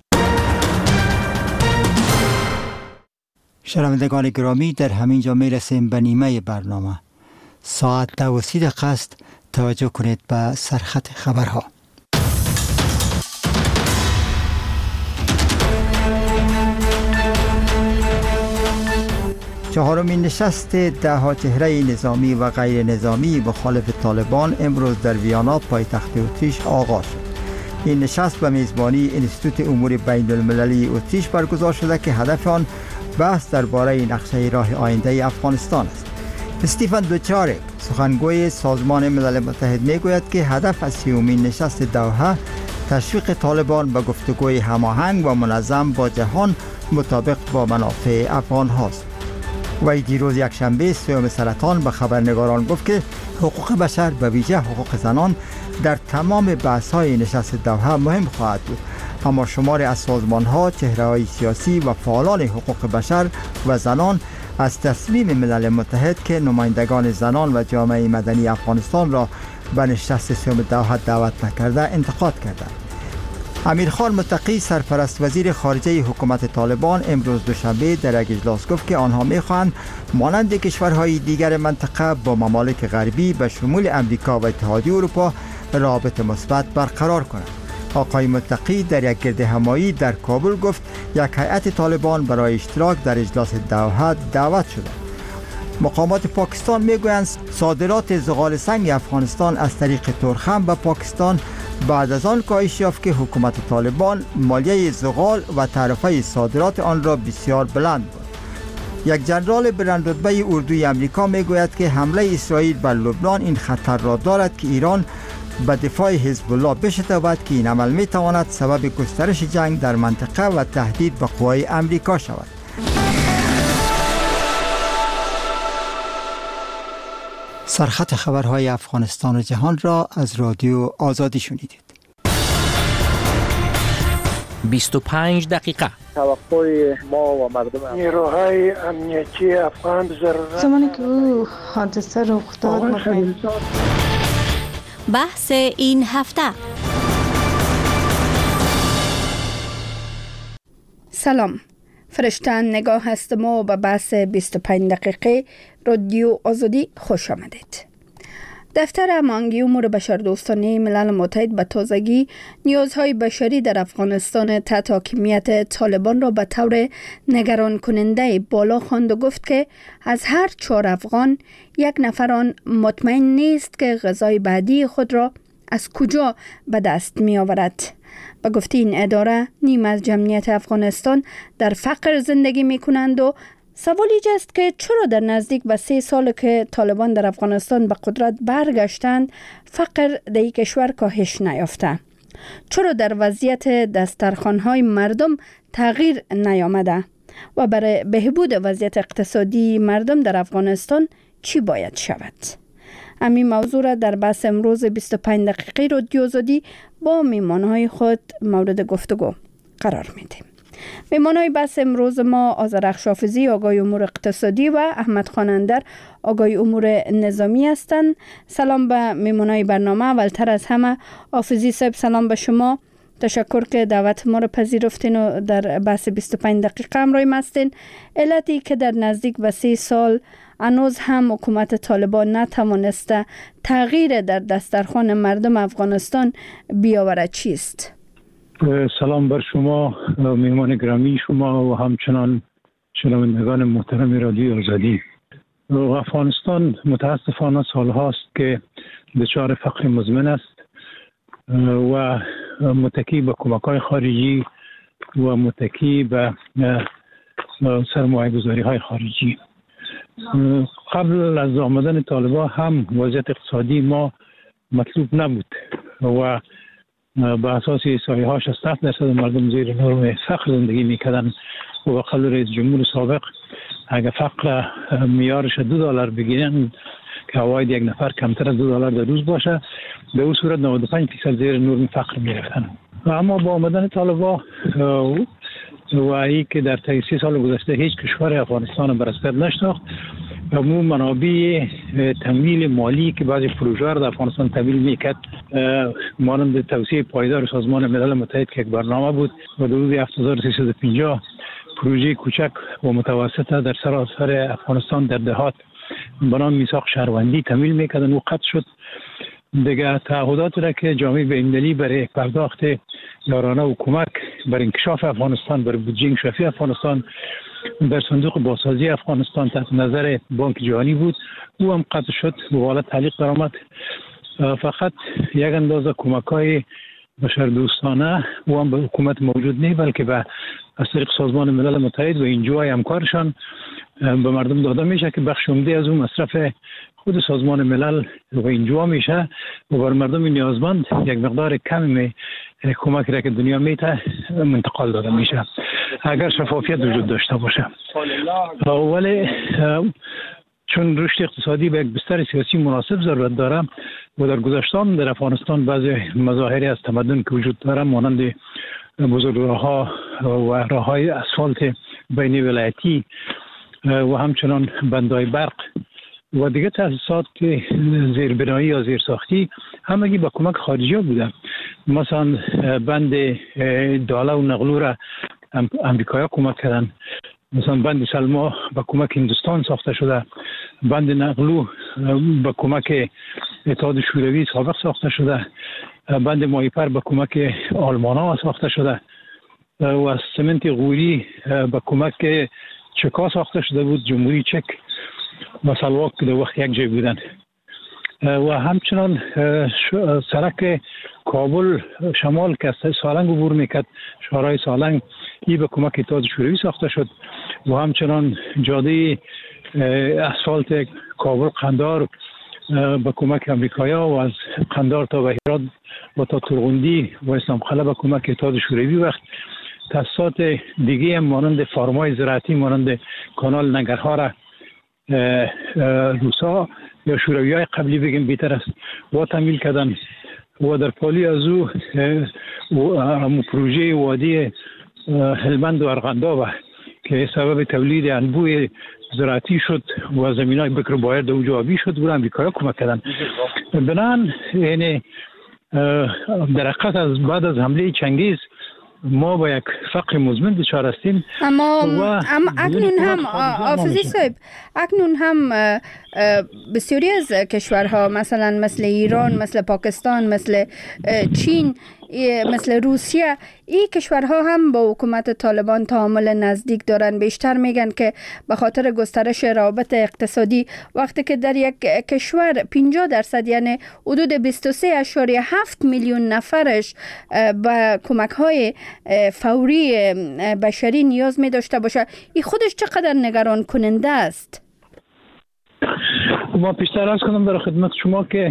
شنوندگان گرامی، در همین جا میرسیم به نیمه برنامه. ساعت 2:30 است. توجه کنید به سرخط خبرها. چهارمین نشست 10 چهره نظامی و غیر نظامی مخالف طالبان امروز در ویانا پایتخت اتریش آغاز شد. این نشست به میزبانی انستیتوت امور بین المللی اتریش برگزار شده که هدف آن بحث درباره نقشه راه آینده افغانستان است. استیفن دوچارک، سخنگوی سازمان ملل متحد، میگوید که هدف از 30مین نشست دوحه تشویق طالبان به گفتگوی هماهنگ و منظم با جهان مطابق با منافع افغان هاست. وی دیروز یکشنبه 3 سرطان به خبرنگاران گفت که حقوق بشر به ویژه حقوق زنان در تمام بحث‌های نشست دوحه مهم خواهد بود. اما شماری از سازمان‌ها، چهره‌های سیاسی و فعالان حقوق بشر و زنان از تصمیم ملل متحد که نمایندگان زنان و جامعه مدنی افغانستان را به نشست 3 دوحه دعوت نکرده انتقاد کردند. امیرخان متقی، سرپرست وزیر خارجه حکومت طالبان، امروز دوشنبه در یک اجلاس گفت که آنها می‌خواهند مانند کشورهای دیگر منطقه با ممالک غربی به شمول امریکا و اتحادیه اروپا رابطه مثبت برقرار کنند. آقای متقی در یک گردهمایی در کابل گفت یک هیئت طالبان برای اشتراک در اجلاس دوحه دعوت شده. مقامات پاکستان میگویند صادرات زغال سنگ افغانستان از طریق ترخم به پاکستان بعد از آن کاهش یافت که حکومت طالبان مالیه زغال و تعرفه صادرات آن را بسیار بلند بود. یک جنرال بلند رتبه اردوی امریکا میگوید که حمله اسرائیل بر لبنان این خطر را دارد که ایران به دفاع حزب الله بشتابد که این عمل میتواند سبب گسترش جنگ در منطقه و تهدید به قوای امریکا شود. سرخط خبرهای افغانستان و جهان را از رادیو آزادی شنیدید. 25 دقیقه. توقع ما و مردم نیروهای امنیتی افغان ضرورت زمانی که او حادثه رخ داد بحث این هفته. سلام، فرشتن نگاه هستم و به بحث 25 دقیقه رادیو آزادی خوش آمدید. دفتر هماهنگی امور بشردوستانه ملل متحد به تازگی نیازهای بشری در افغانستان تحت حاکمیت طالبان را به طور نگران کننده بالا خواند و گفت که از هر 4 افغان 1 نفر آن مطمئن نیست که غذای بعدی خود را از کجا به دست می آورد. به گفته این اداره نیم از جمعیت افغانستان در فقر زندگی می کنند و سوال ایجاست که چرا در نزدیک به 3 سال که طالبان در افغانستان به قدرت برگشتند فقر در این کشور کاهش نیافته؟ چرا در وضعیت دسترخوان‌های مردم تغییر نیامده؟ و برای بهبود وضعیت اقتصادی مردم در افغانستان چی باید شود؟ همین موضوع را در بحث امروز 25 دقیقه رادیو آزادی با میمانهای خود مورد گفتگو قرار میدیم. میمانهای بحث امروز ما آذرخش حافظی، آقای امور اقتصادی، و احمد خانندر، آقای امور نظامی هستند. سلام به میمانهای برنامه. اولتر از همه حافظی صاحب، سلام به شما. تشکر که دعوت ما رو پذیرفتین و در بحث 25 دقیقه همراه ما هستین. علتی که در نزدیک به 3 سال هنوز هم حکومت طالبان نتوانسته تغییر در دسترخوان مردم افغانستان بیاورد چیست؟ سلام بر شما میهمان گرامی شما و همچنان شنوندگان محترم رادیو آزادی. افغانستان متاسفانه سال هاست که دچار فقر مزمن است و متکی به کمک‌های خارجی و متکی به سرمایه‌گذاری های خارجی. قبل از آمدن طالبان هم وضعیت اقتصادی ما مطلوب نبود و به اساس احصایه هاش 60% مردم زیر نرم فقر زندگی میکردن و به قول رئیس جمهور سابق اگر فقر میارش $2 بگیرن که عواید یک نفر کمتر از $2 در روز باشه، به اون صورت 95% زیر نرم فقر میرفتن. اما با آمدن طالبان و ای که در طی 3 سال گذشته هیچ کشور افغانستان براساس نشناخت و مو منابع تمویل مالی که بعضی پروژه را در افغانستان تمویل میکرد، مانند توسعه پایدار سازمان ملل متحد که یک برنامه بود و حدود 7350 پروژه کوچک و متوسط در سراسر افغانستان در دهات به نام میثاق شهروندی تمویل میکردن و قطع شد. دیگه تعهدات را که جامعه بین‌المللی برای پرداخت یارانه و کمک بر انکشاف افغانستان، بر بودجه انکشافی افغانستان در صندوق بازسازی افغانستان تحت نظر بانک جهانی بود، او هم قطع شد و حالا تعلیق درآمد. فقط یک اندازه کمک‌های بشردوستانه و هم به حکومت موجود نیست، بلکه به از طریق سازمان ملل متحد و انجوهای همکارشان به مردم داده میشه که بخش عمده از اون مصرف خود سازمان ملل و انجوا میشه و بر مردم نیازمند یک مقدار کمی کمک را که دنیا میته منتقل داده میشه اگر شفافیت وجود داشته باشه. ولی چون رشد اقتصادی به یک بستر سیاسی مناسب ضرورت داره و در گذشته در افغانستان بعضی مظاهری از تمدن که وجود داره مانند بزرگراه‌ها و راه‌های اسفالت بین ولایتی و همچنان بندهای برق و دیگه تاسیسات زیربنایی یا زیرساختی همگی با کمک خارجی ها بوده. مثلا بند داله و نقلو را امریکایی کمک کردن، مثلا بند سلما با کمک هندوستان ساخته شده، بند نقلو با کمک اتحاد شوروی سابق ساخته شده، بند مایپر با کمک آلمان ها ساخته شده و سمنت غوری با کمک چکا ساخته شده بود، جمهوری چک و سلواک که در وقت یک جای بودن. و همچنان سرک کابل شمال که از سالنگ عبور میکرد، شهرهای سالنگ، ای به کمک اتحاد شوروی ساخته شد و همچنان جاده اسفالت کابل قندار به کمک امریکایا و از قندار تا بهیرات و تا ترغندی و اسلام قلعه به کمک اتحاد شوروی. وقت تاسیسات دیگه هم مانند فارمای زراعتی مانند کانال ننگرها را روسا یا شوروی های قبلی بگیم بیتر است و تمویل کردن و در پالی از او پروژه وادی هلمند و ارغنداب که سبب تولید انبوه زراعتی شد و زمین های بکر بایر در اونجا آبی شد و امریکا کمک کردن. بنان یعنی در حقیقت از بعد از حمله چنگیز ما با یک فقر مزمن دچار هستیم. اما اکنون هم آفزی صاحب، اکنون هم بسیاری از کشورها مثل ایران، مثل پاکستان، مثل چین، مثل روسیه، این کشورها هم با حکومت طالبان تعامل نزدیک دارن. بیشتر میگن که به خاطر گسترش روابط اقتصادی وقتی که در یک کشور 50% یعنی حدود 23.7 میلیون نفرش به کمک های فوری بشری نیاز می داشته باشه، این خودش چقدر نگران کننده است؟ ما پیشتر از کنم در خدمت شما که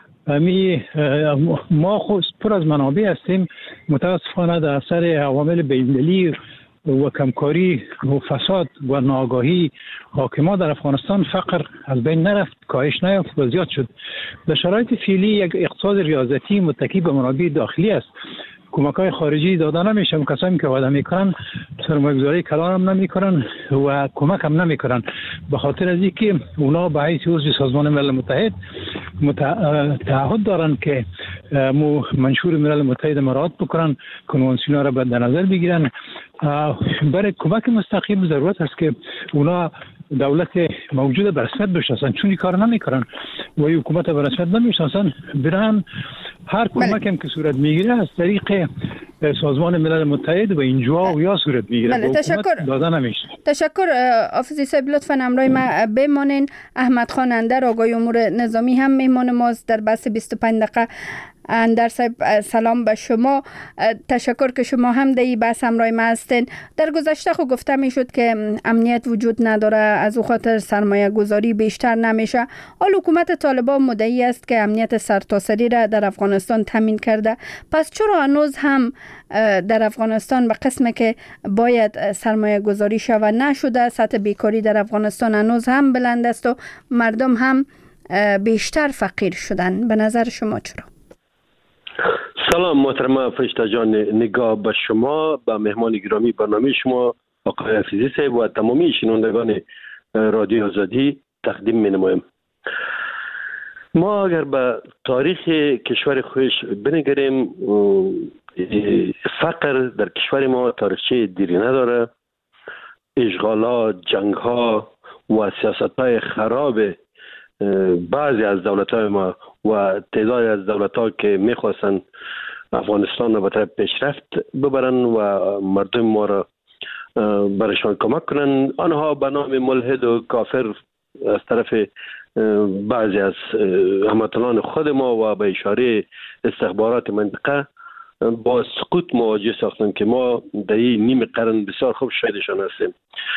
ما خود پر از منابع هستیم، متاسفانه در اثر عوامل بین‌المللی و کمکاری و فساد و ناآگاهی حاکمان در افغانستان فقر از بین نرفت، کاهش نیافت و زیاد شد. در شرایط فعلی یک اقتصاد ریاضتی متکی به منابع داخلی است. کمک‌های خارجی داده نمیشه، کسایی که وعده میکنن سرمایه‌گذاری کلان هم نمیکنن و کمک هم نمیکنن، به خاطر از اینکه اونا به حیث عضو سازمان ملل متحد تعهد دارن که منشور ملل متحد مراعات بکنن، کنوانسیون را در نظر بگیرن. برای کمک مستقیم ضرورت است که اونا دولت موجود به رسمیت بشناسن، چون این کار نمیکنن و حکومت به رسمیت نمیشناسن، برن هر کمک هم که صورت میگیره از طریق سازمان ملل متحد و اینجا و یا صورت میگیره. تشکر. داده نمیشه. تشکر آفیزی صاحب، لطفا همراه ما بمانین. احمد خان اندر، آقای امور نظامی هم میهمان ماست در بحث 25 دقیقه. اندر صاحب سلام به شما، تشکر که شما هم در این بحث همراه ما هستین. در گذشته خود گفته می شد که امنیت وجود نداره، از او خاطر سرمایه گذاری بیشتر نمیشه. حال حکومت طالبان مدعی است که امنیت سرتاسری را در افغانستان تامین کرده، پس چرا هنوز هم در افغانستان به قسمی که باید سرمایه گذاری شود نشده؟ سطح بیکاری در افغانستان هنوز هم بلند است و مردم هم بیشتر فقیر شدن. به نظر شما چرا؟ سلام محترمه فرشته جان، نگاه به شما، به مهمان گرامی برنامه شما آقای حفیظی صاحب و تمامی شنوندگان رادیو آزادی تقدیم می نمایم. ما اگر به تاریخ کشور خویش بنگریم، فقر در کشور ما تاریخچه دیری نداره. اشغالات، جنگ‌ها و سیاست‌های خراب بعضی از دولت‌های ما و تعدادی از دولت‌ها که می‌خواستن افغانستان را به طرف پیشرفت ببرن و مردم ما را برشان کمک کنن، آنها به نام ملحد و کافر از طرف بعضی از هموطنان خود ما و به اشاره استخبارات منطقه با سقوط مواجه ساختن که ما در این نیم قرن بسیار خوب شاهدشان هستیم.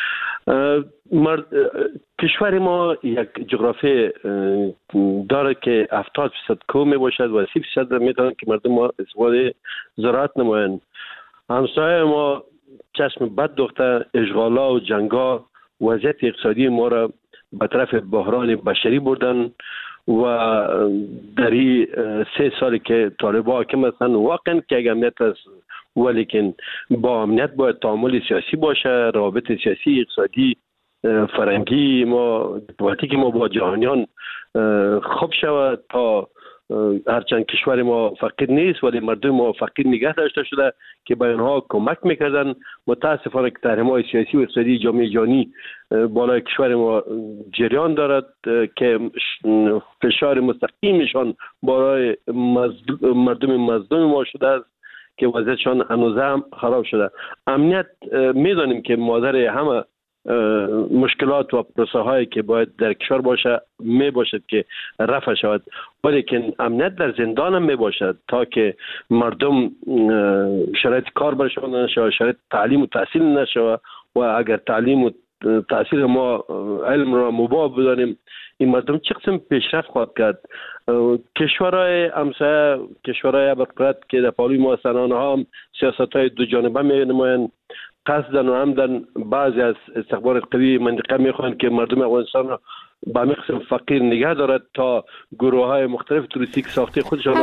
کشور ما یک جغرافی داره که 70% کوه می باشد و 30% میتونن که مردم ما استفاده زراعت نمایند. همسایه ما چشم بد دوخته، اشغالا و جنگا وضعیت اقتصادی ما را به طرف بحران بشری بردن و در این 3 سالی که طالبان حاکم هستند واقعا که اگر امنیت است، ولیکن با امنیت باید تعامل سیاسی باشه، روابط سیاسی، اقتصادی، فرهنگی ما، دیپلماتیک ما با جهانیان خوب شود تا هرچند کشور ما فقیر نیست ولی مردم ما فقیر نگه داشته شده که به آنها کمک میکردن. متاسفانه که تحریم‌های سیاسی و اقتصادی جامعه جهانی بالای کشور ما جریان دارد که فشار مستقیمشان بالای مردم مظلوم ما شده است که وضعیتشان هنوز هم خراب شده. امنیت میدانیم که مادر همه مشکلات و پروسه هایی که باید در کشور باشه می باشد که رفع شود، ولیکن امنیت در زندان هم می باشد تا که مردم شرایط کار برشان نشود، شرایط تعلیم و تحصیل نشود و اگر تعلیم و تحصیل ما علم را مباح بدانیم این مردم چه قسم پیشرفت خواهد کرد. کشورهای همسایه، کشورهای ابرقدرت که در پالوی ما هستند آنها هم سیاست‌های دو جانبه می نمایند، قصدن و عمدن بعضی از استخبارات قوی منطقه میخوان که مردم افغانستان را به قسم فقیر نگه دارد تا گروه های مختلف توریستیک ساخته خودشان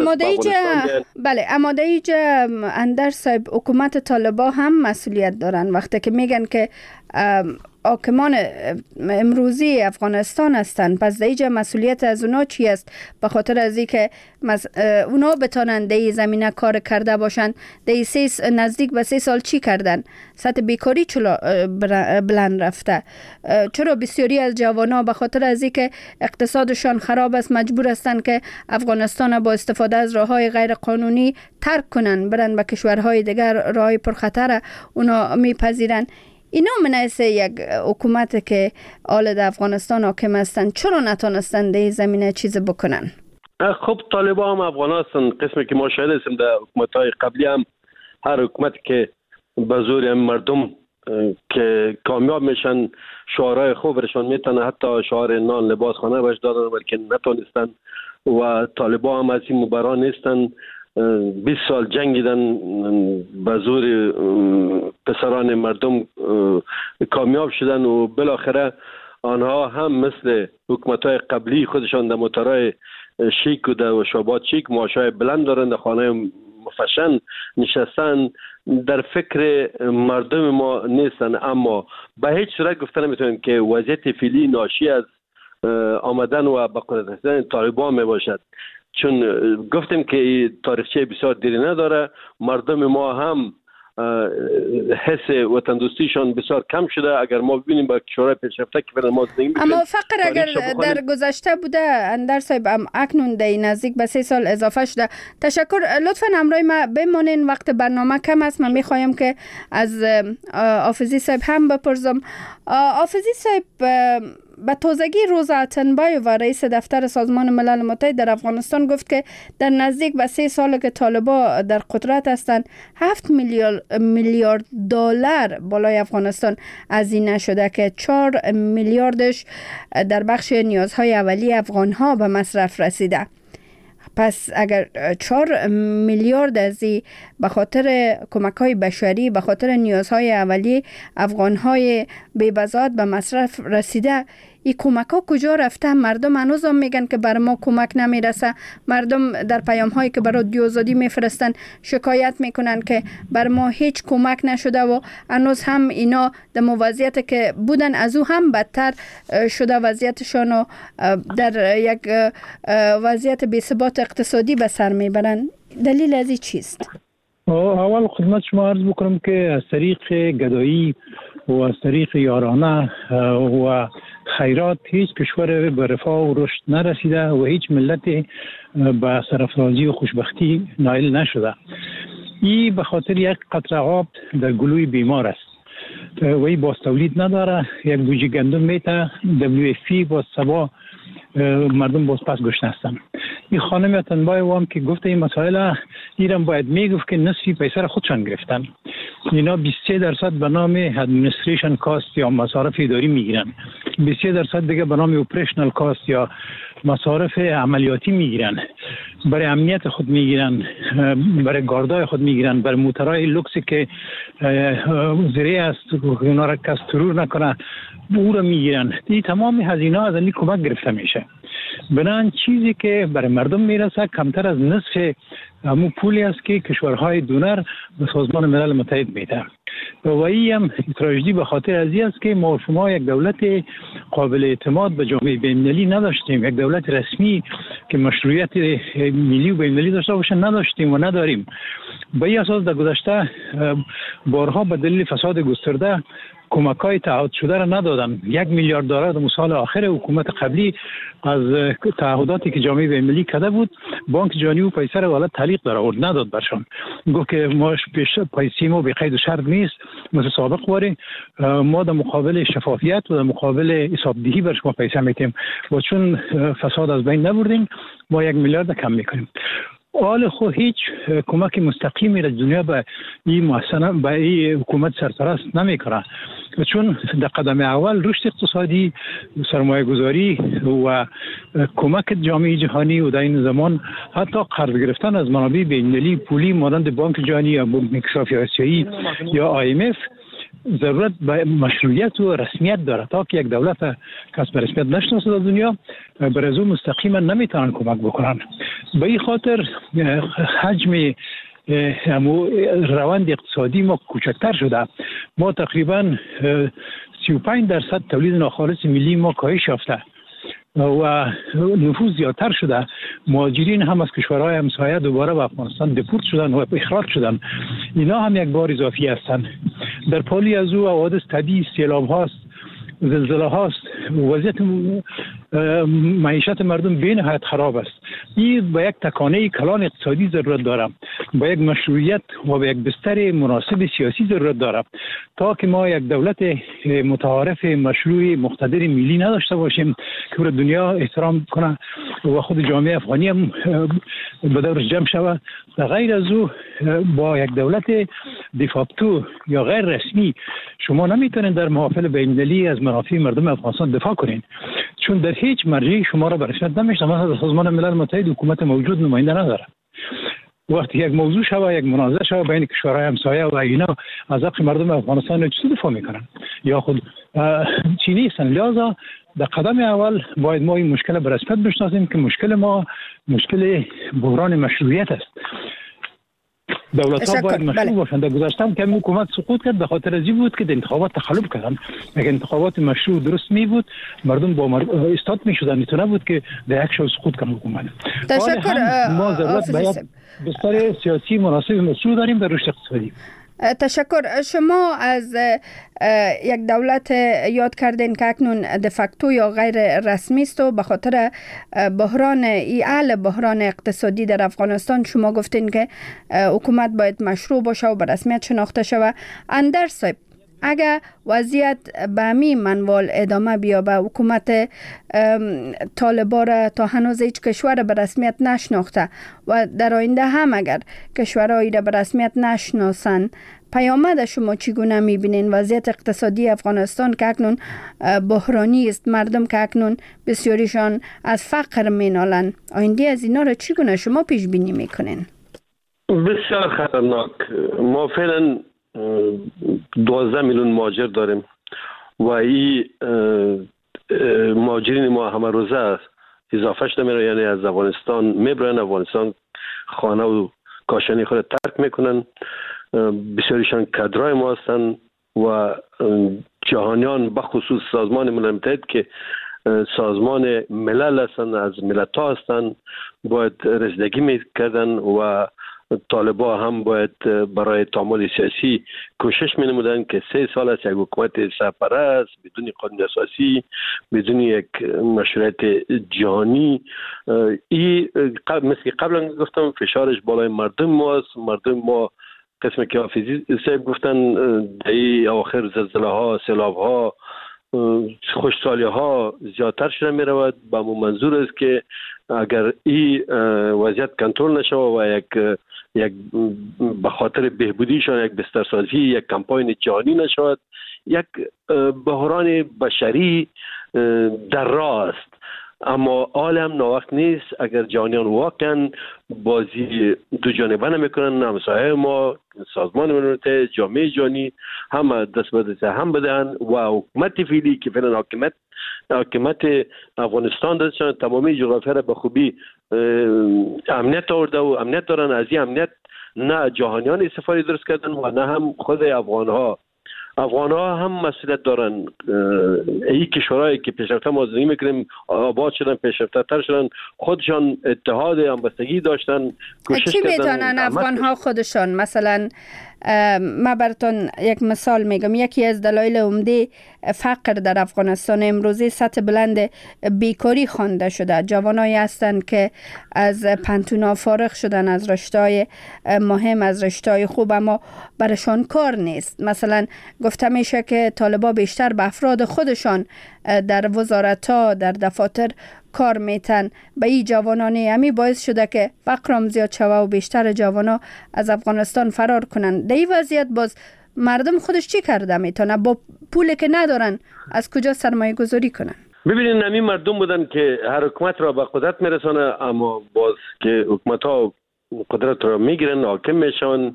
اماده ایجا اندر صاحب، حکومت طالبان هم مسئولیت دارن وقتی که میگن که حاکمان امروزی افغانستان هستند، پس دیگه مسئولیت از اونا چی است؟ به خاطر از اینکه اونا بتانن در زمینه کار کرده باشند. در نزدیک به 3 سال چی کردن؟ سطح بیکاری چرا بلند رفته؟ چرا بسیاری از جوانان به خاطر از اینکه اقتصادشان خراب است مجبور هستند که افغانستان با استفاده از راههای غیر قانونی ترک کنن، برن به کشورهای دیگر، راه پرخطر اونا میپذیرن. اینا منعکس یک حکومت که آل در افغانستان حاکم هستند چرا نتونستن در زمینه چیز بکنن؟ خب طالبان هم افغان هستند، قسمی که ما شاهد هستیم در حکومت‌های قبلی هم هر حکومت که به زور مردم که کامیاب میشن شعارهای خوب برشان میتونه، حتی شعار نان لباس خانه برش دادن ولی نتونستن و طالبان هم از این مبرا نیستن. 20 سال جنگیدن، به زور پسران مردم کامیاب شدن و بالاخره آنها هم مثل حکومت‌های قبلی خودشان در موتورهای شیک و در شعبات شیک معاشهای بلند دارن، در خانه مفشن نشستن، در فکر مردم ما نیستن. اما به هیچ صورت گفته نمیتونیم که وضعیت فعلی ناشی از آمدن و به قدرت رسیدن طالبان می باشد. چون گفتیم که تاریخچه بسیار دیری نداره، مردم ما هم حس وطن دوستیشان بسیار کم شده. اگر ما ببینیم با کشورهای پیشرفته که ما زندگی می‌کنیم، اما فقر اگر در گذشته بوده اندر صاحب، اکنون در نزدیک به 3 سال اضافه شده. تشکر. لطفا همراه ما بمانین، وقت برنامه کم است. من میخوایم که از حافظی صاحب هم بپرسم. حافظی صاحب، به تازگی روزا اتنبایو و رئیس دفتر سازمان ملل متحد در افغانستان گفت که در نزدیک به 3 سال که طالبان در قدرت هستند 7 میلیارد دلار بالای افغانستان هزینه شده که 4 میلیاردش در بخش نیازهای اولیه افغانها به مصرف رسیده. پس اگر 4 میلیارد ازی به خاطر کمک‌های بشری، به خاطر نیازهای اولیه افغان‌های بی‌بضاعت به مصرف رسیده، این کمک‌ها کجا رفته؟ مردم هنوز هم میگن که بر ما کمک نمیرسه. مردم در پیام‌هایی که برای دیوزادی میفرستن شکایت میکنن که بر ما هیچ کمک نشده و هنوز هم اینا در وضعیتی که بودن از او هم بدتر شده وضعیتشان و در یک وضعیت بی‌ثبات اقتصادی به سر میبرن. دلیل از این چیست؟ اول خدمت شما عرض بکنم که از طریق گدایی و از طریق یارانه و خیرات هیچ کشور به رفاه و رشد نرسیده و هیچ ملت به سرافرازی و خوشبختی نائل نشده. این به خاطر یک قطره آب در گلوی بیمار است و این باز تولید نداره. یک بوجه گندم میته WFP باز سبا مردم باز پس گشنه هستن. این خانم اتنبایو هم که گفته این مسائل ایران باید میگفت که نصفی پیسه را خودشان گرفتن. اینا 23% به نام ادمنستریشن کاست یا مصارف اداری میگیرن، 23% دیگه به نام اپریشنال کاست یا مصارف عملیاتی میگیرن، برای امنیت خود میگیرن، برای گاردای خود میگیرن، برای موترهای لوکسی که زیره است اونا را کس ترور نکنه او را میگیرن. این تمام هزینه از این کمک گرفته میشه. بنان چیزی که برای مردم میرسه کمتر از نصف همون پولی است که کشورهای دونر به سازمان ملل متحد میده. و این هم تراژدی به خاطر از این است که ما شما یک دولت قابل اعتماد به جامعه بین‌المللی نداشتیم، یک دولت رسمی که مشروعیت ملی و بین‌المللی داشته باشه نداشتیم و نداریم. به این اساس در گذشته بارها به دلیل فساد گسترده کمک‌های تعهد شده را ندادن. 1 میلیارد دلار در سال آخر حکومت قبلی از تعهداتی که جامعه بین‌المللی کرده بود بانک جهانی و پیسه را حالت تعلیق داره و نداد برشان. گفت که ما پیسه ما به قید و شرط نیست مثل سابق واره، ما در مقابل شفافیت و در مقابل حسابدهی بر شما پیسه میتیم و چون فساد از بین نبردیم ما 1 میلیارد کم میکنیم. حال خود هیچ کمک مستقیمی از دنیا به این محسنه به این حکومت سرپرست نمیکنه، چون در قدم اول رشد اقتصادی، سرمایه گذاری و کمک جامعه جهانی و در این زمان حتی قرض گرفتن از منابع بین‌المللی پولی مانند بانک جهانی یا بانک کشافی آسیایی یا IMF ضرورت به مشروعیت و رسمیت داره. تا که یک دولت کس به رسمیت نشناسه در دنیا بر از او مستقیما نمیتونن کمک بکنن. به این خاطر حجم روند اقتصادی ما کوچکتر شده. ما تقریبا 35% تولید ناخالص ملی ما کاهش یافته و نفوذ زیادتر شده. مهاجرین هم از کشورهای همسایه دوباره به افغانستان دپورت شدن و اخراج شدن. اینا هم یک بار اضافی هستند. در پالی از او حوادث طبیعی، سیلاب هاست، زلزله هاست، وضعیت معیشت مردم به نهایت خراب است. این با یک تکانه کلان اقتصادی ضرورت داره، با یک مشروعیت و با یک بستر مناسب سیاسی ضرورت داره تا که ما یک دولت متعارف مشروع مقتدر ملی نداشته باشیم که بر دنیا احترام کنه و خود جامعه افغانی هم به دورش جمع شود. در غیر از او با یک دولت دیفاکتو یا غیر رسمی شما نمیتونید در محافل بین‌المللی از منافع مردم افغانستان دفاع کنین، چون در هیچ مرجعی شما را به رسمیت نمیشناسه. مثلا سازمان ملل متحد حکومت موجود نماینده نداره. وقتی یک موضوع شود، یک منازعه شود بین کشورهای همسایه و اینا، از حق مردم افغانستان چطور دفاع میکنن؟ یا خود چی نیستن. لذا در قدم اول باید ما این مشکل به رسمیت بشناسیم که مشکل ما مشکل بحران مشروعیت است. دولت‌ها باید مشروع باشند. در گذشته هم که حکومت سقوط کرد به خاطر از این بود که انتخابات تخلف کردن. اگر انتخابات مشروع درست می بود مردم با استاد می شدن، تو نبود که در یک شو سقوط کنه حکومت. تشکر. ما ضرورت باید بستر سیاسی مناسب مشروع داریم در رشد اقتصادی. تشکر. شما از یک دولت یاد کردین که اکنون دفکتو یا غیر رسمی است و به خاطر بحران اقتصادی در افغانستان شما گفتین که حکومت باید مشروع باشه و به رسمیت شناخته شود. اندرس صاحب، اگر وضعیت به همین منوال ادامه بیابه، حکومت طالبان را تا هنوز هیچ کشور به رسمیت نشناخته و در آینده هم اگر کشورهایی را به رسمیت نشناسند، پیامد شما چگونه میبینین وضعیت اقتصادی افغانستان که اکنون بحرانی است، مردم که اکنون بسیاریشان از فقر مینالن، آینده از اینا را چگونه شما پیش بینی میکنین؟ بسیار خطرناک. ما فعلا 12 میلیون مهاجر داریم و این مهاجرین ما همه روزه اضافه شده میره، یعنی از افغانستان میبرن، افغانستان خانه و کاشانی خود ترک میکنن. بسیاریشان کادرای ما هستن و جهانیان بخصوص سازمان ملل متحد که سازمان ملل هستن، از ملت ها هستن، باید رسیدگی میکردن و طالبا هم باید برای تعامل سیاسی کوشش می که 3 سال است یک حکومت سرپرست بدون قانون اساسی، بدون یک مشروعیت جهانی، این مثل قبلا گفتم فشارش بالای مردم ماست. مردم ما قسمی که حافظی صاحب گفتن در اواخر زلزله ها، سیلاب ها، خوشسالی ها زیادتر شده می رود. با منظور است که اگر این وضعیت کنترل نشه و یک به خاطر بهبودیشان یک بسترسازی، یک کمپاین جهانی نشود، یک بحران بشری در راه است. اما عالم ناوقت نیست. اگر جهانیان واقعا بازی دو جانبه نمیکنن، همسایه ما، سازمان ملل متحد، جامعه جهانی هم دست به دست هم بدهن و حکومت فعلی که فعلا حاکمیت افغانستان داشتن، تمامی جغرافیا را به خوبی امنیت آورده و امنیت دارن. از این امنیت نه جهانیان استفاده درست کردن و نه هم خود افغان ها هم مسئولیت دارن. این کشورهایی که پیشرفته ما زندگی میکنیم آباد شدن، پیشرفته تر شدن، خودشان اتحاد همبستگی داشتن، کوشش کردن. چی میتونن افغان ها خودشان؟ مثلا من براتون یک مثال میگم. یکی از دلایل عمده فقر در افغانستان امروزی سطح بلند بیکاری خوانده شده. جوانایی هستند که از پنتونا فارغ شدن، از رشته‌های مهم، از رشته‌های خوب، اما برشان کار نیست. مثلا گفته میشه که طالبان بیشتر به افراد خودشان در وزارت‌ها، در دفاتر کار میتن. به این جوانانی همی باعث شده که فقر هم زیاد شوه و بیشتر جوانا از افغانستان فرار کنن. در این وضعیت باز مردم خودش چی کرده میتونه؟ با پولی که ندارن از کجا سرمایه گذاری کنن؟ ببینید همین مردم بودن که هر حکومت را به قدرت میرسانه، اما باز که حکومت ها قدرت را میگیرن، حاکم میشن،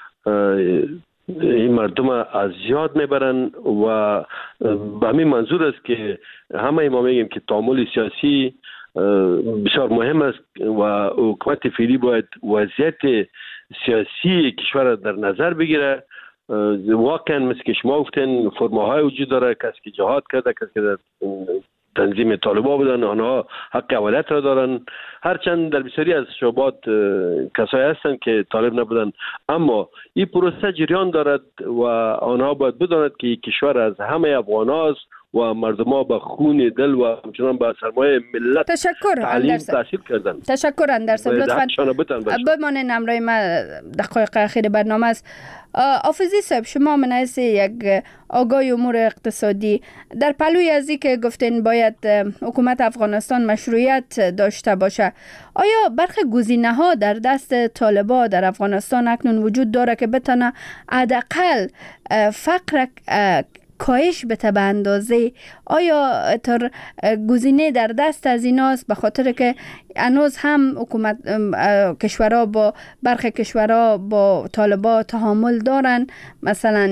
این مردم از یاد میبرن و به همین منظور است که همه ما میگیم که تعامل سیاسی بسیار مهم است و حکومت فعلی باید وضعیت سیاسی کشور در نظر بگیره. واقعا مثل که شما گفتین فرماهای وجود داره، کسی که جهاد کرده، کسی که در تنظیم طالبان بودن، آنها حق اولت را دارن. هرچند در بسیاری از شعبات کسایی هستند که طالب نبودن، اما این پروسه جریان دارد و آنها باید بداند که این کشور از همه افغان هاست و مردم ها به خون دل و همچنان به سرمایه ملت تعلیم تحصیل کردن. تشکر اندرس. لطفاً بمانین همراه ما. دقایق اخیر برنامه است. حافظی صاحب، شما من حیث یک آگاه امور اقتصادی در پلوی از این که گفتین باید حکومت افغانستان مشروعیت داشته باشه، آیا برخی گزینه ها در دست طالبان در افغانستان اکنون وجود داره که بتونه حداقل فقر کاهش بده به اندازه؟ آیا تر گزینه در دست از ایناست؟ به خاطر که هنوز هم حکومت کشورها با برخی کشورها با طالبان تعامل دارن. مثلا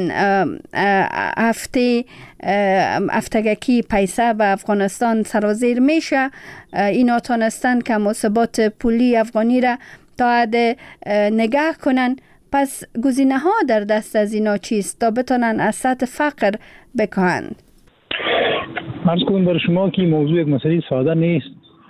هفتگکی پیسه به افغانستان سرازیر میشه. اینا تانستن که ثبات پولی افغانی را تا حد نگه کنن. پس گزینه ها در دست از اینا چیست تا بتونن از سطح فقر بکاهند؟ عرض کنم برای شما که موضوع یک مسئله ساده نیست.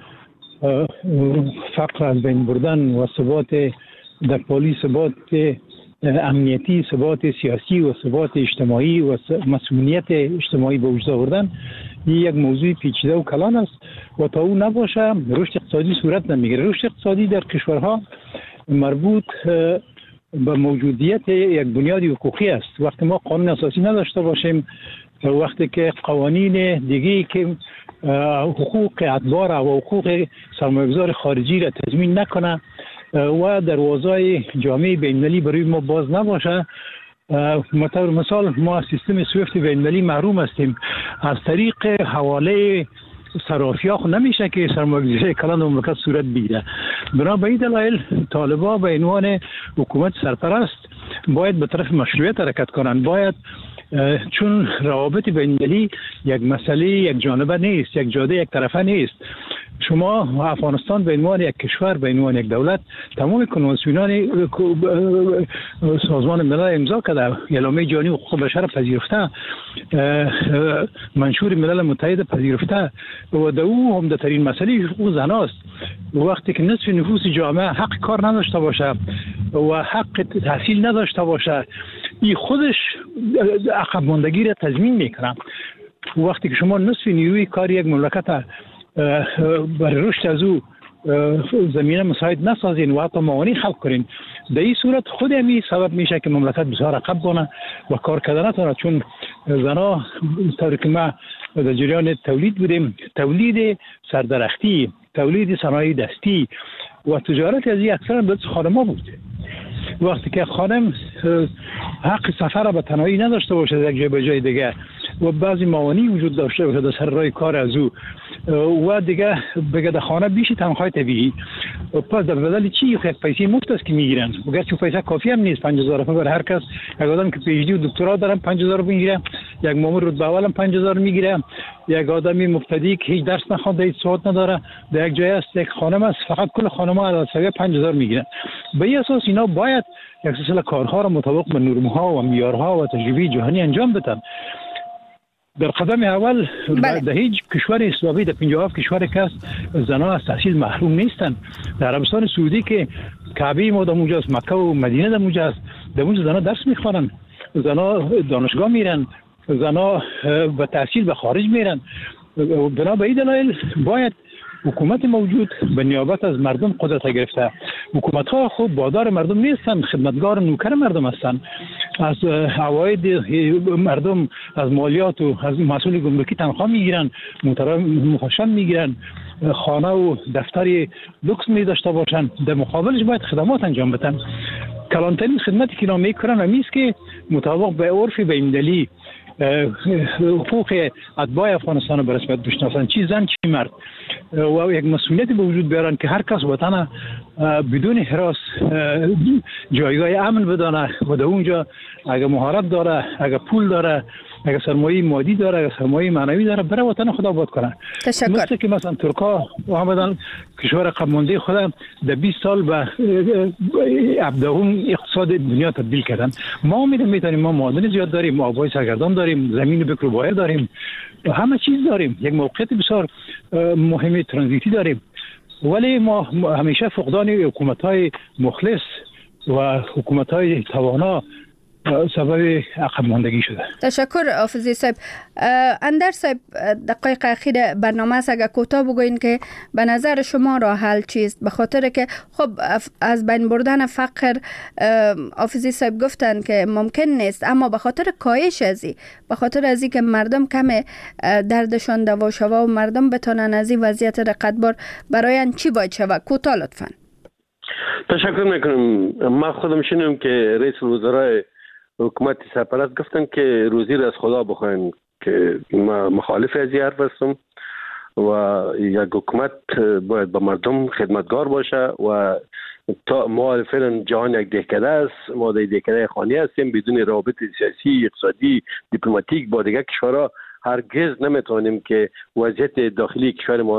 فقر از بین بردن و ثبات در پالی، ثبات امنیتی، ثبات سیاسی و ثبات اجتماعی و مسئولیت اجتماعی به وجود آوردن یک موضوع پیچیده و کلان است و تا او نباشه رشد اقتصادی صورت نمیگیره. رشد اقتصادی در کشورها مربوط به موجودیت یک بنیاد حقوقی است. وقتی ما قانون اساسی نداشته باشیم، وقتی که قوانین دیگه که حقوق اتباع و حقوق سرمایه‌گذار خارجی را تضمین نکنه و دروازه جامعه بین‌المللی برای ما باز نباشه، مثلا مثال ما سیستم سویفت بین‌المللی محروم هستیم. از طریق حواله صرافی‌ها خود نمیشه که سرمایه‌گذاری کلان مملکت صورت بگیره. بنا به این دلایل طالبان به عنوان حکومت سرپرست باید به طرف مشروعیت حرکت کنند. باید چون روابط بین‌المللی یک مسئله یک جانبه نیست، یک جاده یک طرفه نیست. شما افغانستان به عنوان یک کشور، به عنوان یک دولت تمام کنوانسیون‌های سازمان ملل امضا کرده، اعلامیه جهانی حقوق بشر پذیرفته، منشور ملل متحد پذیرفته و در او عمده‌ترین مسئله حقوق زن است. وقتی که نصف نفوس جامعه حق کار نداشته باشه و حق تحصیل نداشته باشه، این خودش عقب ماندگی را تضمین میکنه. وقتی که شما نصف نیروی کار یک مملکت برای رشد از او زمینه مساعد نسازین و حتی موانع خلق کنین، در این صورت خود همی سبب میشه که مملکت بسیار عقب کنه و کار کردن نتونه. چون زنها طوری که ما در جریان تولید بودیم، تولید سردرختی، تولید صنایع دستی و تجارت از این اکثر به خانم‌ها بود. وقتی که خانم حق سفر به تنهایی نداشته باشه یک جای به جای دیگه و بعضی موانع وجود داشته باشه در سر راه کار از او و دیگه بگه در خانه بیشی تنخواه طبیعی، پس در بدل چی یک پیسه مفت است که میگیرن، گرچه پیسه کافی هم نیست. 50,000 بر هر کس. یک آدم که پی اچ دی و دکترا دارن 50,000 میگیره، یک مامور رتبه اول هم 50,000 میگیره، یک آدمی مبتدی که هیچ درس نخوانده، هیچ سواد نداره، در یک جای است یک خانم است، فقط کل خانم‌ها از سویه 50,000 میگیرن. به این اساس اینا باید یک سلسله کارها را مطابق به نرم‌ها و معیارها و تجربه جهانی انجام بدن. در قدم اول در هیچ کشور اسلامی در 57 کشور که است زنان از تحصیل محروم نیستن. در عربستان سعودی که کعبه ما در اونجا است، مکه و مدینه در اونجا است، در اونجا زنان درس میخوانن، زنان دانشگاه میرن، زنان به تحصیل به خارج میرن. بنا به این دلایل باید حکومت موجود به نیابت از مردم قدرت گرفته. حکومت ها خود بادار مردم نیستن، خدمتگار نوکر مردم هستند. از عواید مردم، از مالیات و از مسئول گمرکی تنخواه میگیرن، مخشن میگیرن، خانه و دفتری لوکس می داشته باشن، در مقابلش باید خدمات انجام بدن. کلانترین خدمتی که نامی کرن همیست که مطابق به عرف بین‌المللی حقوق اتباع افغانستان رو به رسمیت بشناسن، چی زن چی مرد، و یک مسئولیت به وجود بیارن که هر کس وطن بدون هراس جایگاه امن بدانه و در اونجا اگر مهارت داره، اگر پول داره، اگر سرمایه مادی داره، اگر سرمایه معنوی داره، برای وطن خود آباد کنه. مثل که مثلا ترکا آمدن کشور عقب مانده خود در 20 سال به ابداعون اقتصاد دنیا تبدیل کردن. ما میتونیم، ما معادن زیاد داریم، آبای سرگردان داریم، زمین بکربایه داریم، همه چیز داریم، یک موقعیت بسیار مهم ترانزیتی داریم، ولی ما همیشه فقدان حکومت‌های مخلص و حکومت‌های توانا سبب عقب ماندگی شده. تشکر حافظی صاحب. اندر صاحب، دقایق اخیر برنامه است، اگر کوتاه بگوین که به نظر شما راه حل چیست؟ به خاطر که خب از بین بردن فقر حافظی صاحب گفتن که ممکن نیست، اما به خاطر کاهش ازی، به خاطر ازی که مردم کم دردشان دوا شوه و مردم بتونن از این وضعیت رقتبار برای چی باید شوه؟ کوتاه لطفا. تشکر میکنم. من خودم شنیدم که رئیس الوزراء حکومت سرپرست گفتن که روزی را از خدا بخواین، که ما مخالف از این حرف هستم و یک حکومت باید به مردم خدمتگار باشه و تا ما فعلا جهان یک دهکده است، ما در دهکده خانی هستیم، بدون روابط سیاسی، اقتصادی، دیپلماتیک با دیگر کشورها هرگز نمیتونیم که وضعیت داخلی کشور ما را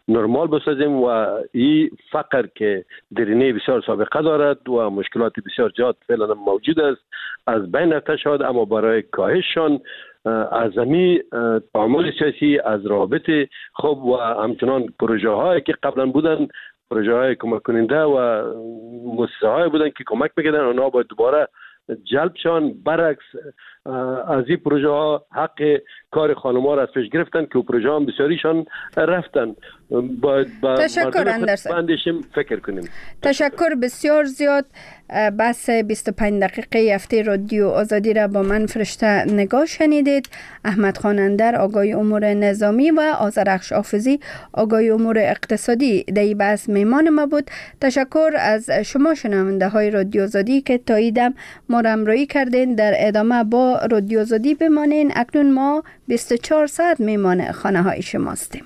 نرمال بسازیم و این فقر که درینه بسیار سابقه دارد و مشکلات بسیار زیاد فعلا موجود است از بین رفته شود، اما برای کاهششان از همی تعامل سیاسی، از روابط خوب و همچنان پروژه هایی که قبلا بودن، پروژه های کمک کننده و مؤسسه های بودن که کمک میکردن، اونها باید دوباره جلب شان. برعکس از این پروژه ها حق کار خانم ها را از پیش گرفتن که پروژه ها بسیاریشان رفتن. باید تشکر اندرسن. فکر کنیم. تشکر بسیار زیاد. بحث 25 دقیقه هفته رادیو آزادی را با من فرشته نگاه شنیدید. احمد خان اندر آگاه امور نظامی و آذرخش حافظی آگاه امور اقتصادی در این بحث میمان ما بود. تشکر از شما شنونده های رادیو آزادی که تاییدم ما را همراهی کردین. در ادامه با رادیو آزادی بمانین. اکنون ما 24 ساعت میمان خانه های شماستیم.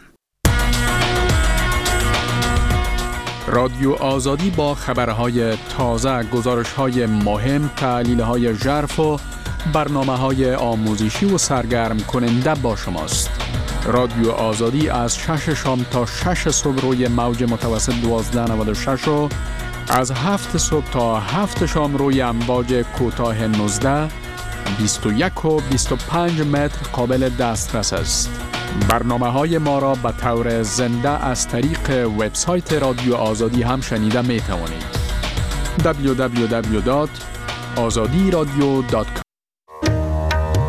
رادیو آزادی با خبرهای تازه، گزارش‌های مهم، تحلیل‌های ژرف و برنامه‌های آموزشی و سرگرم کننده با شماست. رادیو آزادی از 6 شام تا 6 صبح روی موج متوسط 1296 و از 7 صبح تا 7 شام روی امواج کوتاه 19، 21 و 25 متر قابل دسترس است. برنامه‌های ما را به طور زنده از طریق وبسایت رادیو آزادی هم شنیده می توانید. www.azadiradio.com